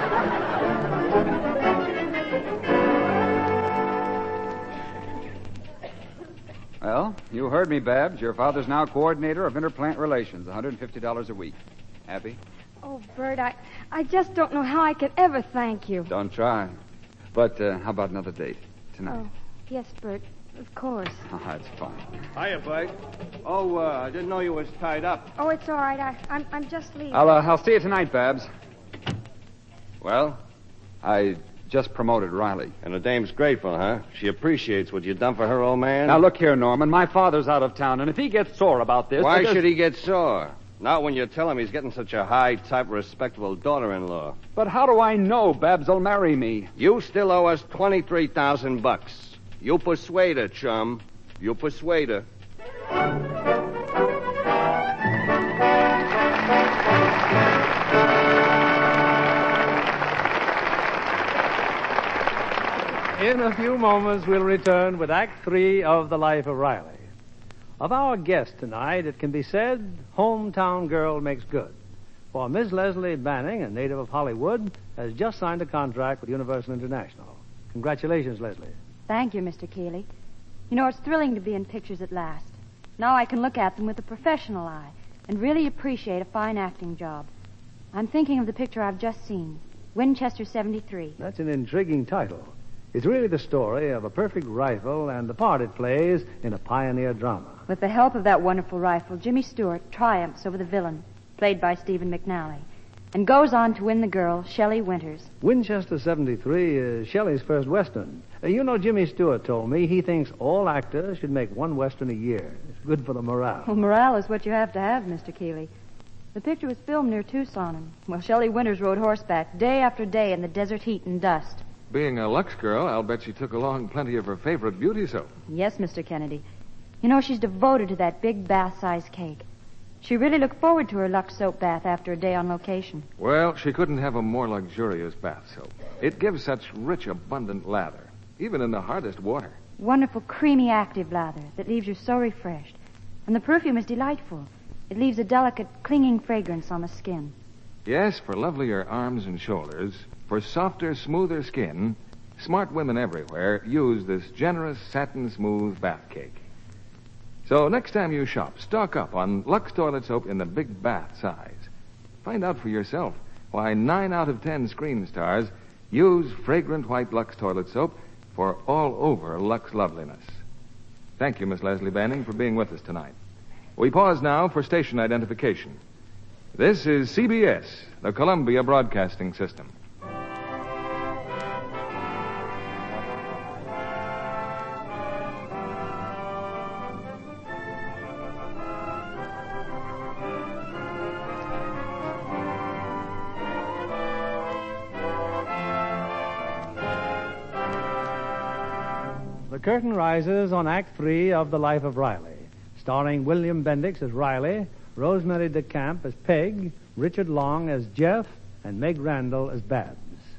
Well, you heard me, Babs. Your father's now coordinator of interplant relations, $150 a week. Happy? Oh, Bert, I just don't know how I could ever thank you. Don't try. But how about another date tonight? Oh, yes, Bert, of course. Oh, that's fine. Hiya, Bud. Oh, I didn't know you was tied up. Oh, it's all right. I'm just leaving. I'll see you tonight, Babs. Well, I just promoted Riley. And the dame's grateful, huh? She appreciates what you done for her, old man. Now, look here, Norman. My father's out of town, and if he gets sore about this... Why should he get sore? Not when you tell him he's getting such a high-type, respectable daughter-in-law. But how do I know Babs will marry me? You still owe us $23,000. You persuade her, chum. You persuade her. In a few moments, we'll return with Act 3 of The Life of Riley. Of our guest tonight, it can be said, hometown girl makes good. For Ms. Leslie Banning, a native of Hollywood, has just signed a contract with Universal International. Congratulations, Leslie. Thank you, Mr. Keeley. You know, it's thrilling to be in pictures at last. Now I can look at them with a professional eye and really appreciate a fine acting job. I'm thinking of the picture I've just seen, Winchester 73. That's an intriguing title. It's really the story of a perfect rifle and the part it plays in a pioneer drama. With the help of that wonderful rifle, Jimmy Stewart triumphs over the villain, played by Stephen McNally, and goes on to win the girl, Shelley Winters. Winchester 73 is Shelley's first Western. You know, Jimmy Stewart told me he thinks all actors should make one Western a year. It's good for the morale. Well, morale is what you have to have, Mr. Keeley. The picture was filmed near Tucson, and, well, Shelley Winters rode horseback day after day in the desert heat and dust. Being a Lux girl, I'll bet she took along plenty of her favorite beauty soap. Yes, Mr. Kennedy. You know, she's devoted to that big bath-sized cake. She really looked forward to her Lux soap bath after a day on location. Well, she couldn't have a more luxurious bath soap. It gives such rich, abundant lather, even in the hardest water. Wonderful, creamy, active lather that leaves you so refreshed. And the perfume is delightful. It leaves a delicate, clinging fragrance on the skin. Yes, for lovelier arms and shoulders, for softer, smoother skin, smart women everywhere use this generous, satin-smooth bath cake. So next time you shop, stock up on Lux toilet soap in the big bath size. Find out for yourself why 9 out of 10 screen stars use fragrant white Lux toilet soap for all-over Lux loveliness. Thank you, Miss Leslie Banning, for being with us tonight. We pause now for station identification. This is CBS, the Columbia Broadcasting System. The curtain rises on Act 3 of The Life of Riley, starring William Bendix as Riley, Rosemary DeCamp as Peg, Richard Long as Jeff, and Meg Randall as Babs.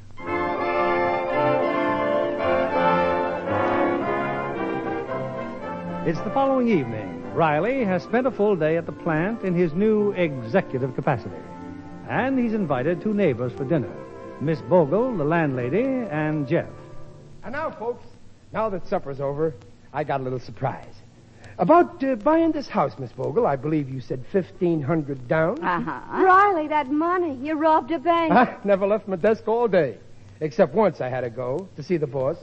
It's the following evening. Riley has spent a full day at the plant in his new executive capacity, and he's invited 2 neighbors for dinner, Miss Bogle, the landlady, and Jeff. And now, folks, now that supper's over, I got a little surprise. About buying this house, Miss Bogle, I believe you said $1,500 down. Riley, that money. You robbed a bank. I never left my desk all day. Except once I had to go to see the boss.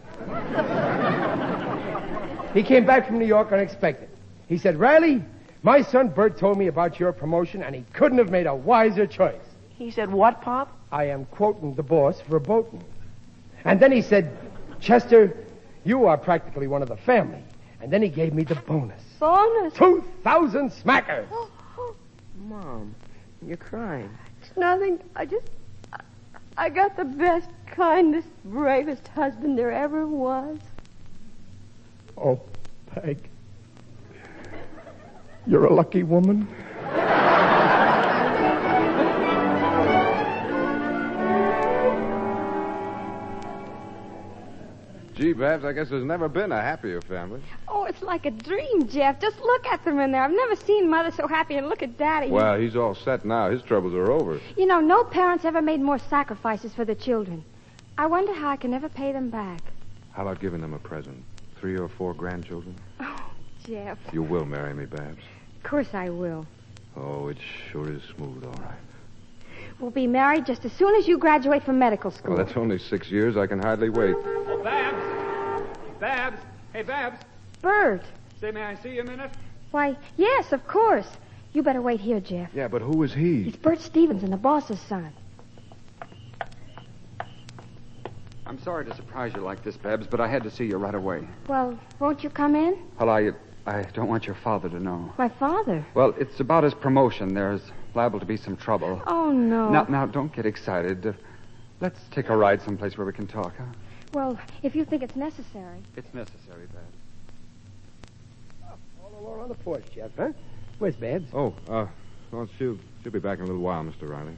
He came back from New York unexpected. He said, Riley, my son Bert told me about your promotion, and he couldn't have made a wiser choice. He said what, Pop? I am quoting the boss verboten. And then he said, Chester, you are practically one of the family. And then he gave me the bonus. Bonus? 2,000 smackers. Mom, you're crying. It's nothing. I got the best, kindest, bravest husband there ever was. Oh, Peg. You're a lucky woman. Gee, Babs, I guess there's never been a happier family. Oh, it's like a dream, Jeff. Just look at them in there. I've never seen Mother so happy, and look at Daddy. Well, he's all set now. His troubles are over. You know, no parents ever made more sacrifices for their children. I wonder how I can ever pay them back. How about giving them a present? 3 or 4 grandchildren? Oh, Jeff. You will marry me, Babs. Of course I will. Oh, it sure is smooth, all right. We'll be married just as soon as you graduate from medical school. Well, that's only 6 years. I can hardly wait. Oh, Babs! Babs! Hey, Babs! Bert. Say, may I see you a minute? Why, yes, of course. You better wait here, Jeff. Yeah, but who is he? It's Bert Stevenson, the boss's son. I'm sorry to surprise you like this, Babs, but I had to see you right away. Well, won't you come in? Well, I don't want your father to know. My father? Well, it's about his promotion. There's liable to be some trouble. Oh, no. Now, don't get excited. Let's take a ride someplace where we can talk, huh? Well, if you think it's necessary. It's necessary, Babs. All alone on the porch, Jeff, huh? Where's Babs? Oh, well, she'll be back in a little while, Mr. Riley.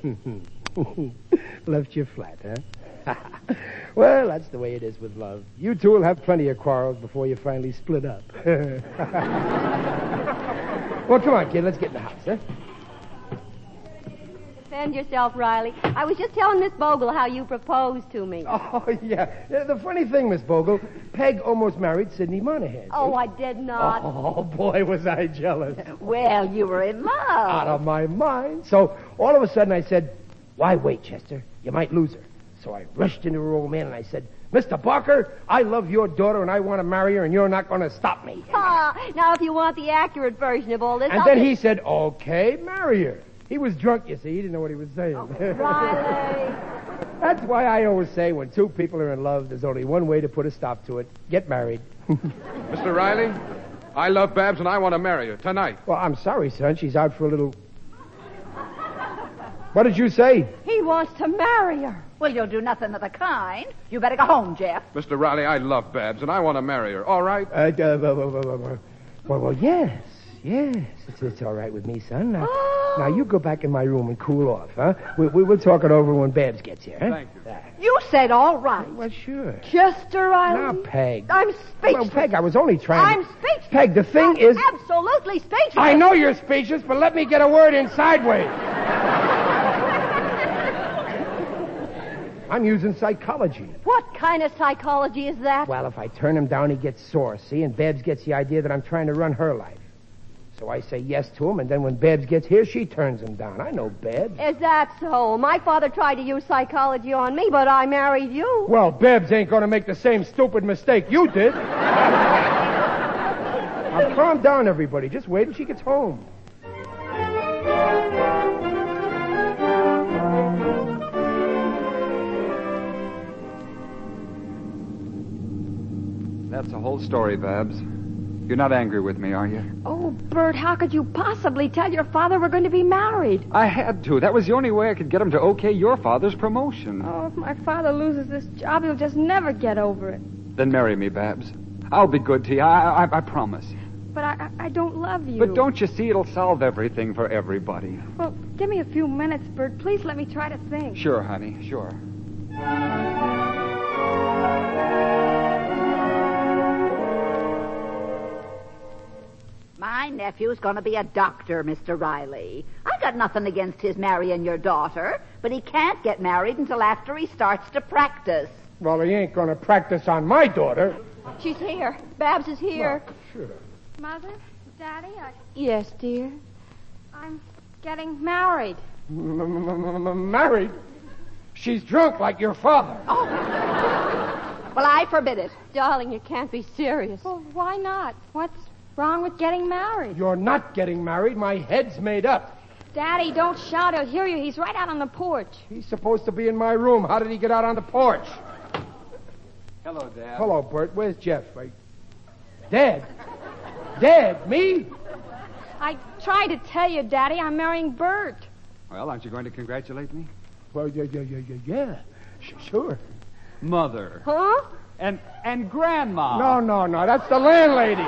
Left you flat, huh? Well, that's the way it is with love. You two will have plenty of quarrels before you finally split up. Well, come on, kid. Let's get in the house, huh? Defend yourself, Riley. I was just telling Miss Bogle how you proposed to me. Oh, yeah. The funny thing, Miss Bogle, Peg almost married Sidney Monahan. Oh, I did not. Oh, boy, was I jealous. Well, you were in love. Out of my mind. So, all of a sudden, I said, why wait, Chester? You might lose her. So I rushed into her old man and I said, Mr. Barker, I love your daughter and I want to marry her and you're not going to stop me. Now, if you want the accurate version of all this... And then he said, okay, marry her. He was drunk, you see. He didn't know what he was saying. Oh, Riley. That's why I always say when 2 people are in love, there's only one way to put a stop to it. Get married. Mr. Riley, I love Babs and I want to marry her tonight. Well, I'm sorry, son. She's out for a little... What did you say? He wants to marry her. Well, you'll do nothing of the kind. You better go home, Jeff. Mr. Riley, I love Babs and I want to marry her. All right? Well, yes. yes. It's all right with me, son. Now, you go back in my room and cool off, huh? We'll talk it over when Babs gets here, huh? Thank you. You said all right. Well, sure. Chester Riley. Now, Peg. I'm speechless. Well, Peg, I was only trying I'm speechless. Peg, the thing is... Absolutely speechless. I know you're speechless, but let me get a word in sideways. I'm using psychology. What kind of psychology is that? Well, if I turn him down, he gets sore, see? And Babs gets the idea that I'm trying to run her life. So I say yes to him, and then when Babs gets here, she turns him down. I know Babs. Is that so? My father tried to use psychology on me, but I married you. Well, Babs ain't going to make the same stupid mistake you did. Now, calm down, everybody. Just wait till she gets home. That's the whole story, Babs. You're not angry with me, are you? Oh, Bert, how could you possibly tell your father we're going to be married? I had to. That was the only way I could get him to okay your father's promotion. Oh, if my father loses this job, he'll just never get over it. Then marry me, Babs. I'll be good to you. I promise. But I don't love you. But don't you see it'll solve everything for everybody? Well, give me a few minutes, Bert. Please let me try to think. Sure, honey, sure. My nephew's going to be a doctor, Mr. Riley. I got nothing against his marrying your daughter, but he can't get married until after he starts to practice. Well, he ain't going to practice on my daughter. She's here. Babs is here. Well, sure. Mother, Daddy, Yes, dear. I'm getting married. Married? She's drunk like your father. Oh. Well, I forbid it. Darling, you can't be serious. Well, why not? What's wrong with getting married? You're not getting married. My head's made up. Daddy, don't shout. He'll hear you. He's right out on the porch. He's supposed to be in my room. How did he get out on the porch? Hello, Dad. Hello, Bert. Where's Jeff? Dad? Dad? Me? I tried to tell you, Daddy, I'm marrying Bert. Well, aren't you going to congratulate me? Well, yeah. Sure. Mother. Huh? And Grandma. No. That's the landlady.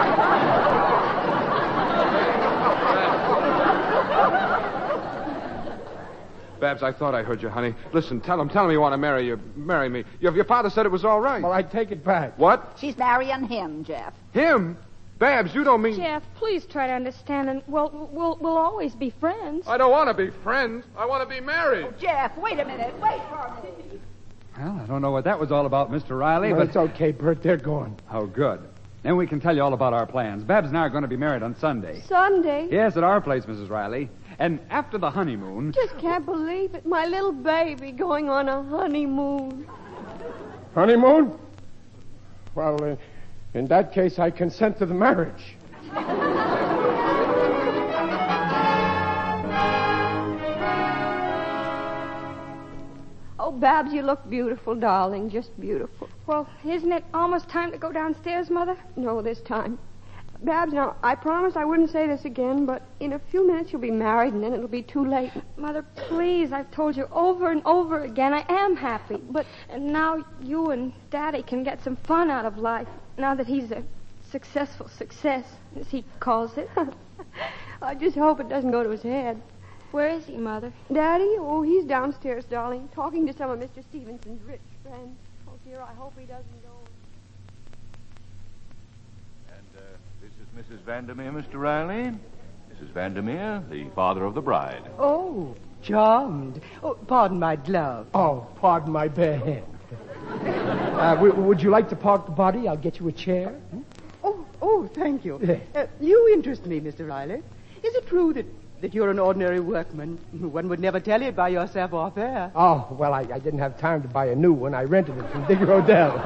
Babs, I thought I heard you, honey. Listen, tell him you want to marry me. Your father said it was all right. Well, I take it back. What? She's marrying him, Jeff. Him? Babs, you don't mean... Jeff, please try to understand, and we'll always be friends. I don't want to be friends. I want to be married. Oh, Jeff, wait a minute. Wait for a minute. Well, I don't know what that was all about, Mr. Riley, No, but... it's okay, Bert. They're gone. Oh, good. Then we can tell you all about our plans. Babs and I are going to be married on Sunday. Sunday? Yes, at our place, Mrs. Riley. And after the honeymoon... Just can't believe it. My little baby going on a honeymoon. Honeymoon? Well, in that case, I consent to the marriage. Oh, Babs, you look beautiful, darling. Just beautiful. Well, isn't it almost time to go downstairs, Mother? No, this time. Babs, now, I promised I wouldn't say this again, but in a few minutes you'll be married, and then it'll be too late. Mother, please, I've told you over and over again I am happy. But now you and Daddy can get some fun out of life, now that he's a successful success, as he calls it. I just hope it doesn't go to his head. Where is he, Mother? Daddy? Oh, he's downstairs, darling, talking to some of Mr. Stevenson's rich friends. Oh, dear, I hope he doesn't go. This is Mrs. Vandermeer, Mr. Riley. Mrs. Vandermeer, the father of the bride. Oh, charmed. Oh, pardon my glove. Oh, pardon my bare hand. Would you like to park the body? I'll get you a chair. Oh, thank you. You interest me, Mr. Riley. Is it true that you're an ordinary workman? One would never tell it by your savoir-faire. Oh, well, I didn't have time to buy a new one. I rented it from Digger Odell.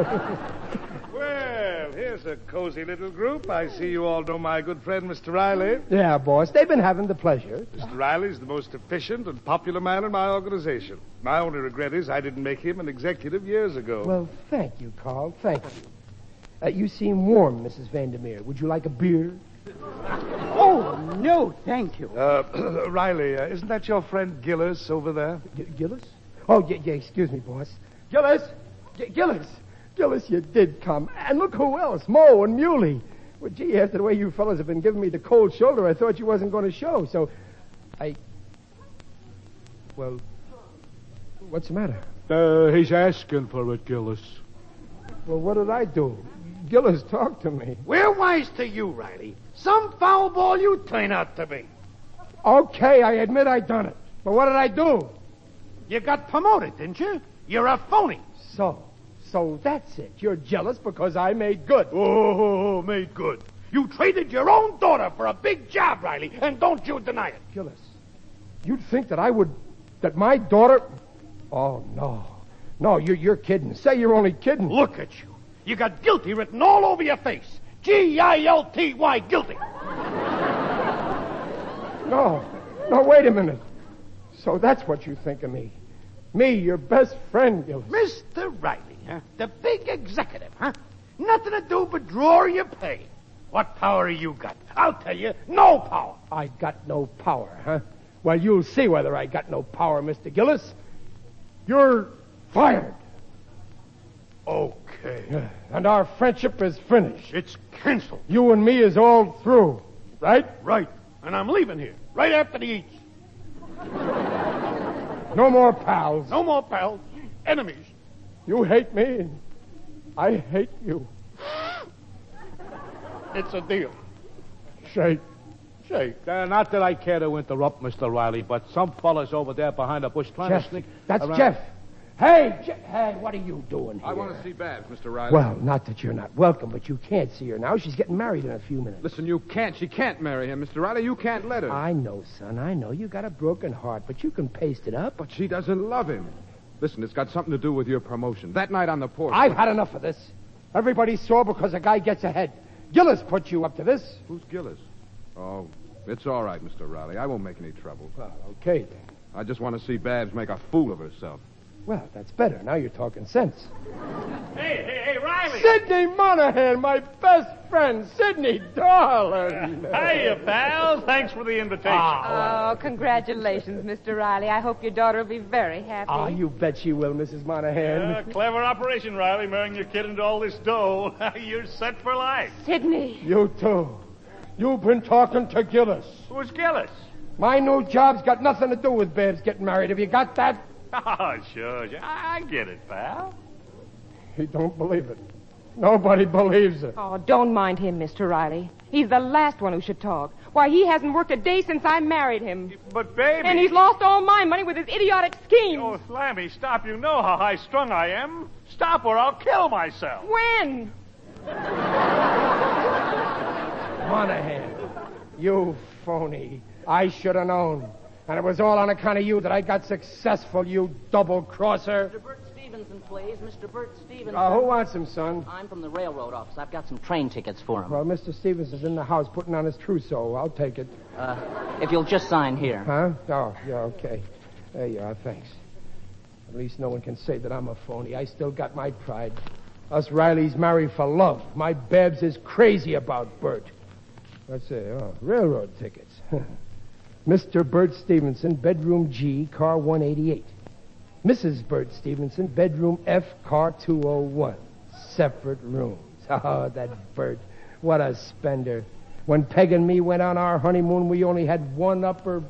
Well, here's a cozy little group. I see you all know my good friend, Mr. Riley. Yeah, boss. They've been having the pleasure. Mr. Riley's the most efficient and popular man in my organization. My only regret is I didn't make him an executive years ago. Well, thank you, Carl. Thank you. You seem warm, Mrs. Vandermeer. Would you like a beer? Oh, no, thank you. Riley, isn't that your friend Gillis over there? Gillis? Oh, yeah, excuse me, boss. Gillis! Gillis, you did come. And look who else, Mo and Muley. Well, gee, after the way you fellas have been giving me the cold shoulder, I thought you wasn't going to show, so Well, what's the matter? He's asking for it, Gillis. Well, what did I do? Gillis, talk to me. We're wise to you, Riley. Some foul ball you turn out to be. Okay, I admit I done it. But what did I do? You got promoted, didn't you? You're a phony. So that's it. You're jealous because I made good. Oh, made good. You traded your own daughter for a big job, Riley, and don't you deny it. Gillis, you'd think that my daughter... Oh, no. No, you're kidding. Say you're only kidding. Look at you. You got guilty written all over your face. G-I-L-T-Y, guilty. No, wait a minute. So that's what you think of me. Me, your best friend, Gillis. Mr. Riley, huh? The big executive, huh? Nothing to do but draw your pay. What power you got? I'll tell you, no power. I got no power, huh? Well, you'll see whether I got no power, Mr. Gillis. You're fired. Okay. And our friendship is finished. It's canceled. You and me is all through, right? Right. And I'm leaving here, right after the eats. No more pals. No more pals. Enemies. You hate me. I hate you. It's a deal. Shake. Not that I care to interrupt, Mr. Riley, but some fellas over there behind the bush trying Jeff, to sneak... That's around. Jeff. Hey, what are you doing here? I want to see Babs, Mr. Riley. Well, not that you're not welcome, but you can't see her now. She's getting married in a few minutes. Listen, you can't. She can't marry him, Mr. Riley. You can't let her. I know, son. I know. You got a broken heart, but you can paste it up. But she doesn't love him. Listen, it's got something to do with your promotion. That night on the porch... I've had enough of this. Everybody's sore because a guy gets ahead. Gillis put you up to this. Who's Gillis? Oh, it's all right, Mr. Riley. I won't make any trouble. Well, okay, then. I just want to see Babs make a fool of herself. Well, that's better. Now you're talking sense. Hey, Riley! Sidney Monahan, my best friend. Sidney, darling. Hiya, pal. Thanks for the invitation. Oh, congratulations, Mr. Riley. I hope your daughter will be very happy. Ah, you bet she will, Mrs. Monahan. Clever operation, Riley, marrying your kid into all this dough. You're set for life. Sidney. You too. You've been talking to Gillis. Who's Gillis? My new job's got nothing to do with Babs getting married. Have you got that? Oh, sure. I get it, pal. He don't believe it. Nobody believes it. Oh, don't mind him, Mr. Riley. He's the last one who should talk. Why, he hasn't worked a day since I married him. But, baby... And he's lost all my money with his idiotic schemes. Oh, Slammy, stop. You know how high-strung I am. Stop or I'll kill myself. When? Monahan, you phony. I should have known. And it was all on account of you that I got successful, you double-crosser. Mr. Bert Stevenson, please. Mr. Bert Stevenson. Who wants him, son? I'm from the railroad office. I've got some train tickets for him. Well, Mr. Stevenson's in the house putting on his trousseau. I'll take it. If you'll just sign here. Huh? Oh, yeah, okay. There you are, thanks. At least no one can say that I'm a phony. I still got my pride. Us Rileys marry for love. My Babs is crazy about Bert. Let's see. Oh, railroad tickets. Mr. Bert Stevenson, bedroom G, car 188. Mrs. Bert Stevenson, bedroom F, car 201. Separate rooms. Oh, that Bert. What a spender. When Peg and me went on our honeymoon, we only had one upper...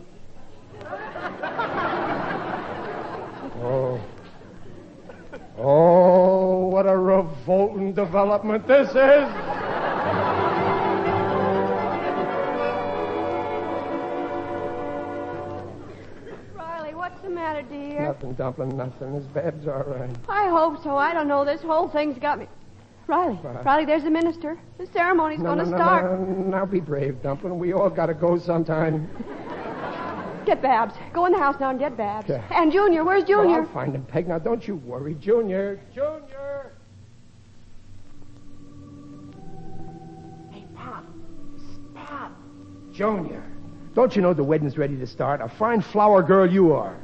Oh, what a revolting development this is. What's the matter, dear? Nothing, Dumpling, nothing. His Bab's all right. I hope so. I don't know. This whole thing's got me. Riley, there's the minister. The ceremony's going to start. Now be brave, Dumpling. We all got to go sometime. Get Babs. Go in the house now and get Babs. Okay. And Junior, where's Junior? I'll find him, Peg. Now, don't you worry. Junior. Hey, Pop. Pop. Junior. Don't you know the wedding's ready to start? A fine flower girl you are.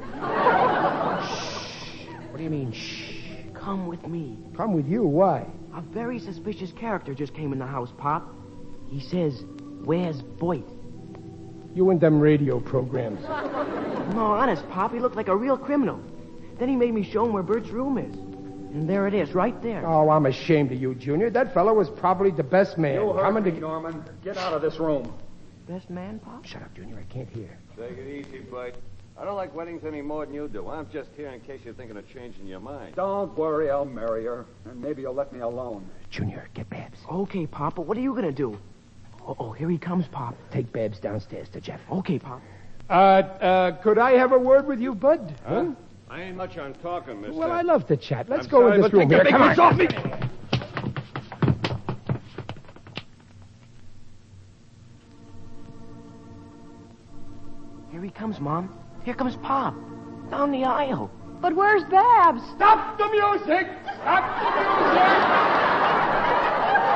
Shh. What do you mean, shh? Come with me. Come with you? Why? A very suspicious character just came in the house, Pop. He says, "Where's Boyd?" You and them radio programs. No, honest, Pop. He looked like a real criminal. Then he made me show him where Bert's room is. And there it is, right there. Oh, I'm ashamed of you, Junior. That fellow was probably the best man. You heard Coming me, to... Norman. Get out of this room. Best man, Pop? Shut up, Junior. I can't hear. Take it easy, Bud. I don't like weddings any more than you do. I'm just here in case you're thinking of changing your mind. Don't worry, I'll marry her. And maybe you'll let me alone. Junior, get Babs. Okay, Pop, but what are you going to do? Oh, here he comes, Pop. Take Babs downstairs to Jeff. Okay, Pop. Could I have a word with you, Bud? Huh? I ain't much on talking, mister. Well, I love to chat. Let's I'm go sorry, in this but room. take Here, the come big on. lips off me! Here he comes, Mom. Here comes Pop. Down the aisle. But where's Babs? Stop the music! Stop the music!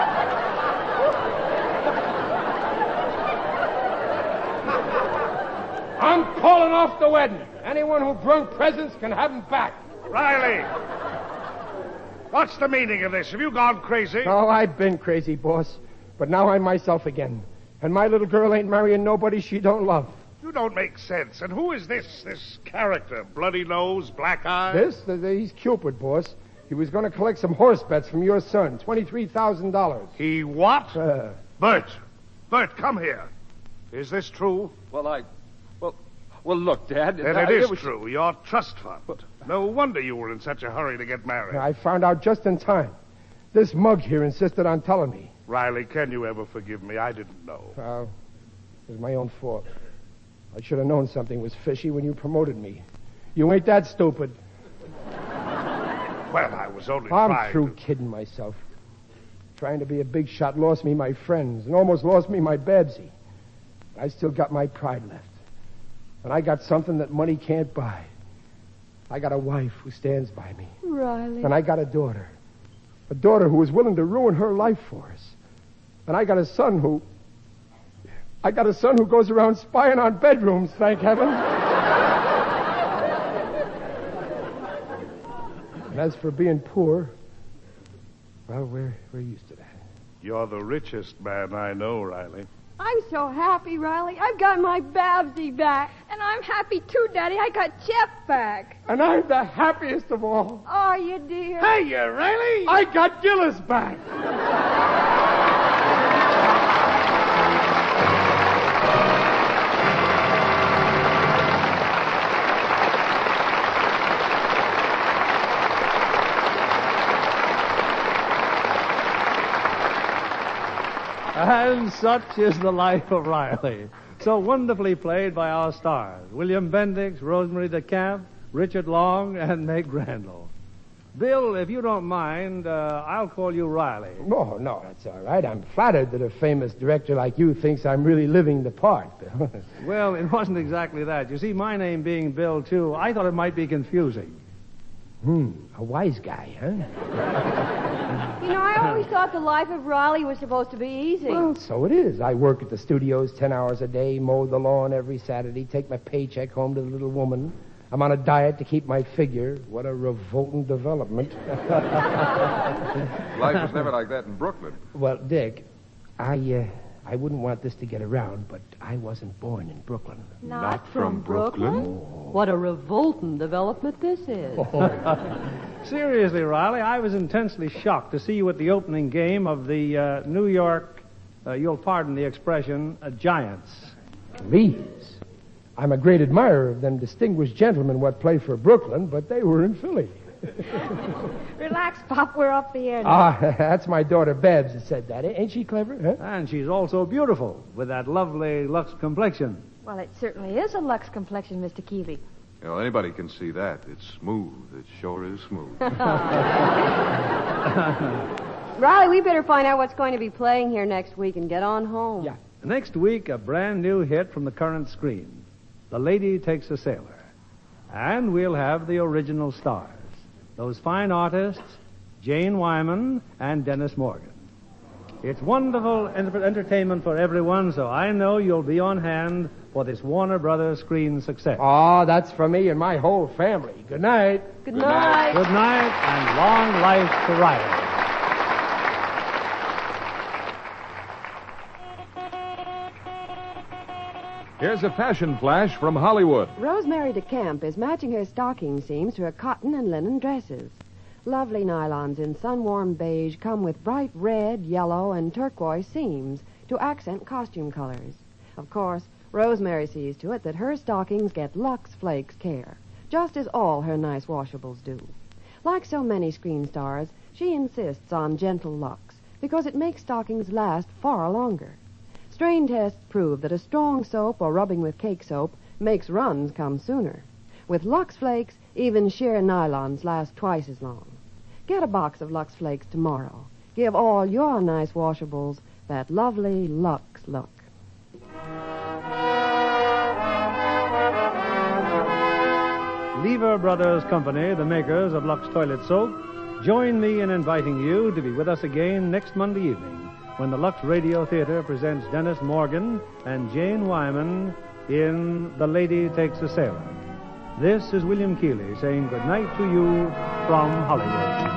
I'm calling off the wedding. Anyone who brung presents can have them back. Riley! What's the meaning of this? Have you gone crazy? Oh, I've been crazy, boss. But now I'm myself again. And my little girl ain't marrying nobody she don't love. You don't make sense. And who is this character? Bloody nose, black eye? He's Cupid, boss. He was going to collect some horse bets from your son. $23,000. He what? Bert, come here. Is this true? Well, look, Dad. Then it is true. Your trust fund. No wonder you were in such a hurry to get married. I found out just in time. This mug here insisted on telling me. Riley, can you ever forgive me? I didn't know. It was my own fault. I should have known something was fishy when you promoted me. You ain't that stupid. Well, I was only I'm trying through kidding myself. Trying to be a big shot lost me my friends and almost lost me my Babsy. I still got my pride left. And I got something that money can't buy. I got a wife who stands by me. Riley. And I got a daughter. A daughter who was willing to ruin her life for us. And I got a son who goes around spying on bedrooms, thank heaven. And as for being poor, well, we're used to that. You're the richest man I know, Riley. I'm so happy, Riley. I've got my Babsy back. And I'm happy too, Daddy. I got Jeff back. And I'm the happiest of all. Are you, dear? Hey, you Riley! I got Gillis back. And such is the life of Riley. So wonderfully played by our stars, William Bendix, Rosemary DeCamp, Richard Long, and Meg Randall. Bill, if you don't mind, I'll call you Riley. Oh, no, that's all right. I'm flattered that a famous director like you thinks I'm really living the part, Bill. Well, it wasn't exactly that. You see, my name being Bill, too, I thought it might be confusing. A wise guy, huh? You know, I always thought the life of Riley was supposed to be easy. Well, so it is. I work at the studios 10 hours a day, mow the lawn every Saturday, take my paycheck home to the little woman. I'm on a diet to keep my figure. What a revolting development. Life was never like that in Brooklyn. Well, Dick, I wouldn't want this to get around, but I wasn't born in Brooklyn. Not from Brooklyn? What a revolting development this is. Seriously, Riley, I was intensely shocked to see you at the opening game of the New York, you'll pardon the expression, Giants. Please. I'm a great admirer of them distinguished gentlemen what play for Brooklyn, but they were in Philly. Relax, Pop. We're off the air now. That's my daughter Babs that said that. Ain't she clever? Huh? And she's also beautiful, with that lovely Lux complexion. Well, it certainly is a Lux complexion, Mr. Keeley. Well, anybody can see that. It's smooth. It sure is smooth. Riley, we better find out what's going to be playing here next week and get on home. Yeah. Next week, a brand new hit from the current screen. The Lady Takes a Sailor. And we'll have the original stars. Those fine artists, Jane Wyman and Dennis Morgan. It's wonderful entertainment for everyone, so I know you'll be on hand for this Warner Brothers screen success. Oh, that's for me and my whole family. Good night. Good night. Good night, and long life to Riley. Here's a fashion flash from Hollywood. Rosemary DeCamp is matching her stocking seams to her cotton and linen dresses. Lovely nylons in sun-warmed beige come with bright red, yellow, and turquoise seams to accent costume colors. Of course, Rosemary sees to it that her stockings get Lux Flakes care, just as all her nice washables do. Like so many screen stars, she insists on gentle Lux because it makes stockings last far longer. Strain tests prove that a strong soap or rubbing with cake soap makes runs come sooner. With Lux Flakes, even sheer nylons last twice as long. Get a box of Lux Flakes tomorrow. Give all your nice washables that lovely Lux look. Lever Brothers Company, the makers of Lux Toilet Soap, join me in inviting you to be with us again next Monday evening when the Lux Radio Theater presents Dennis Morgan and Jane Wyman in The Lady Takes a Sailor. This is William Keighley saying good night to you from Hollywood.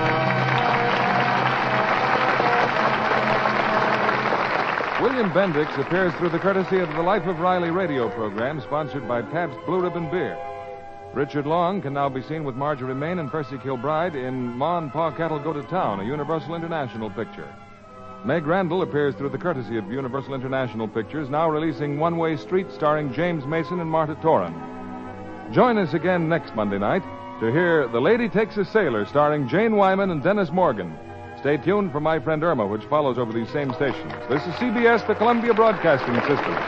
William Bendix appears through the courtesy of the Life of Riley radio program sponsored by Pabst Blue Ribbon Beer. Richard Long can now be seen with Marjorie Main and Percy Kilbride in Ma and Pa Cattle Go to Town, a Universal International picture. Meg Randall appears through the courtesy of Universal International Pictures, now releasing One Way Street starring James Mason and Marta Toran. Join us again next Monday night to hear The Lady Takes a Sailor starring Jane Wyman and Dennis Morgan. Stay tuned for My Friend Irma, which follows over these same stations. This is CBS, the Columbia Broadcasting System.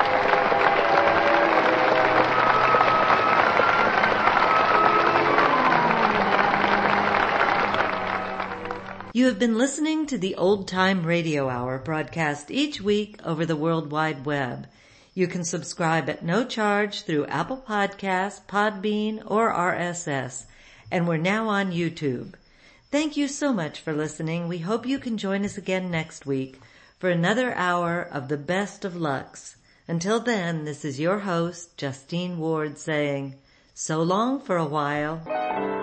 You have been listening to the Old Time Radio Hour, broadcast each week over the World Wide Web. You can subscribe at no charge through Apple Podcasts, Podbean, or RSS. And we're now on YouTube. Thank you so much for listening. We hope you can join us again next week for another hour of the best of Lux. Until then, this is your host, Justine Ward, saying, so long for a while.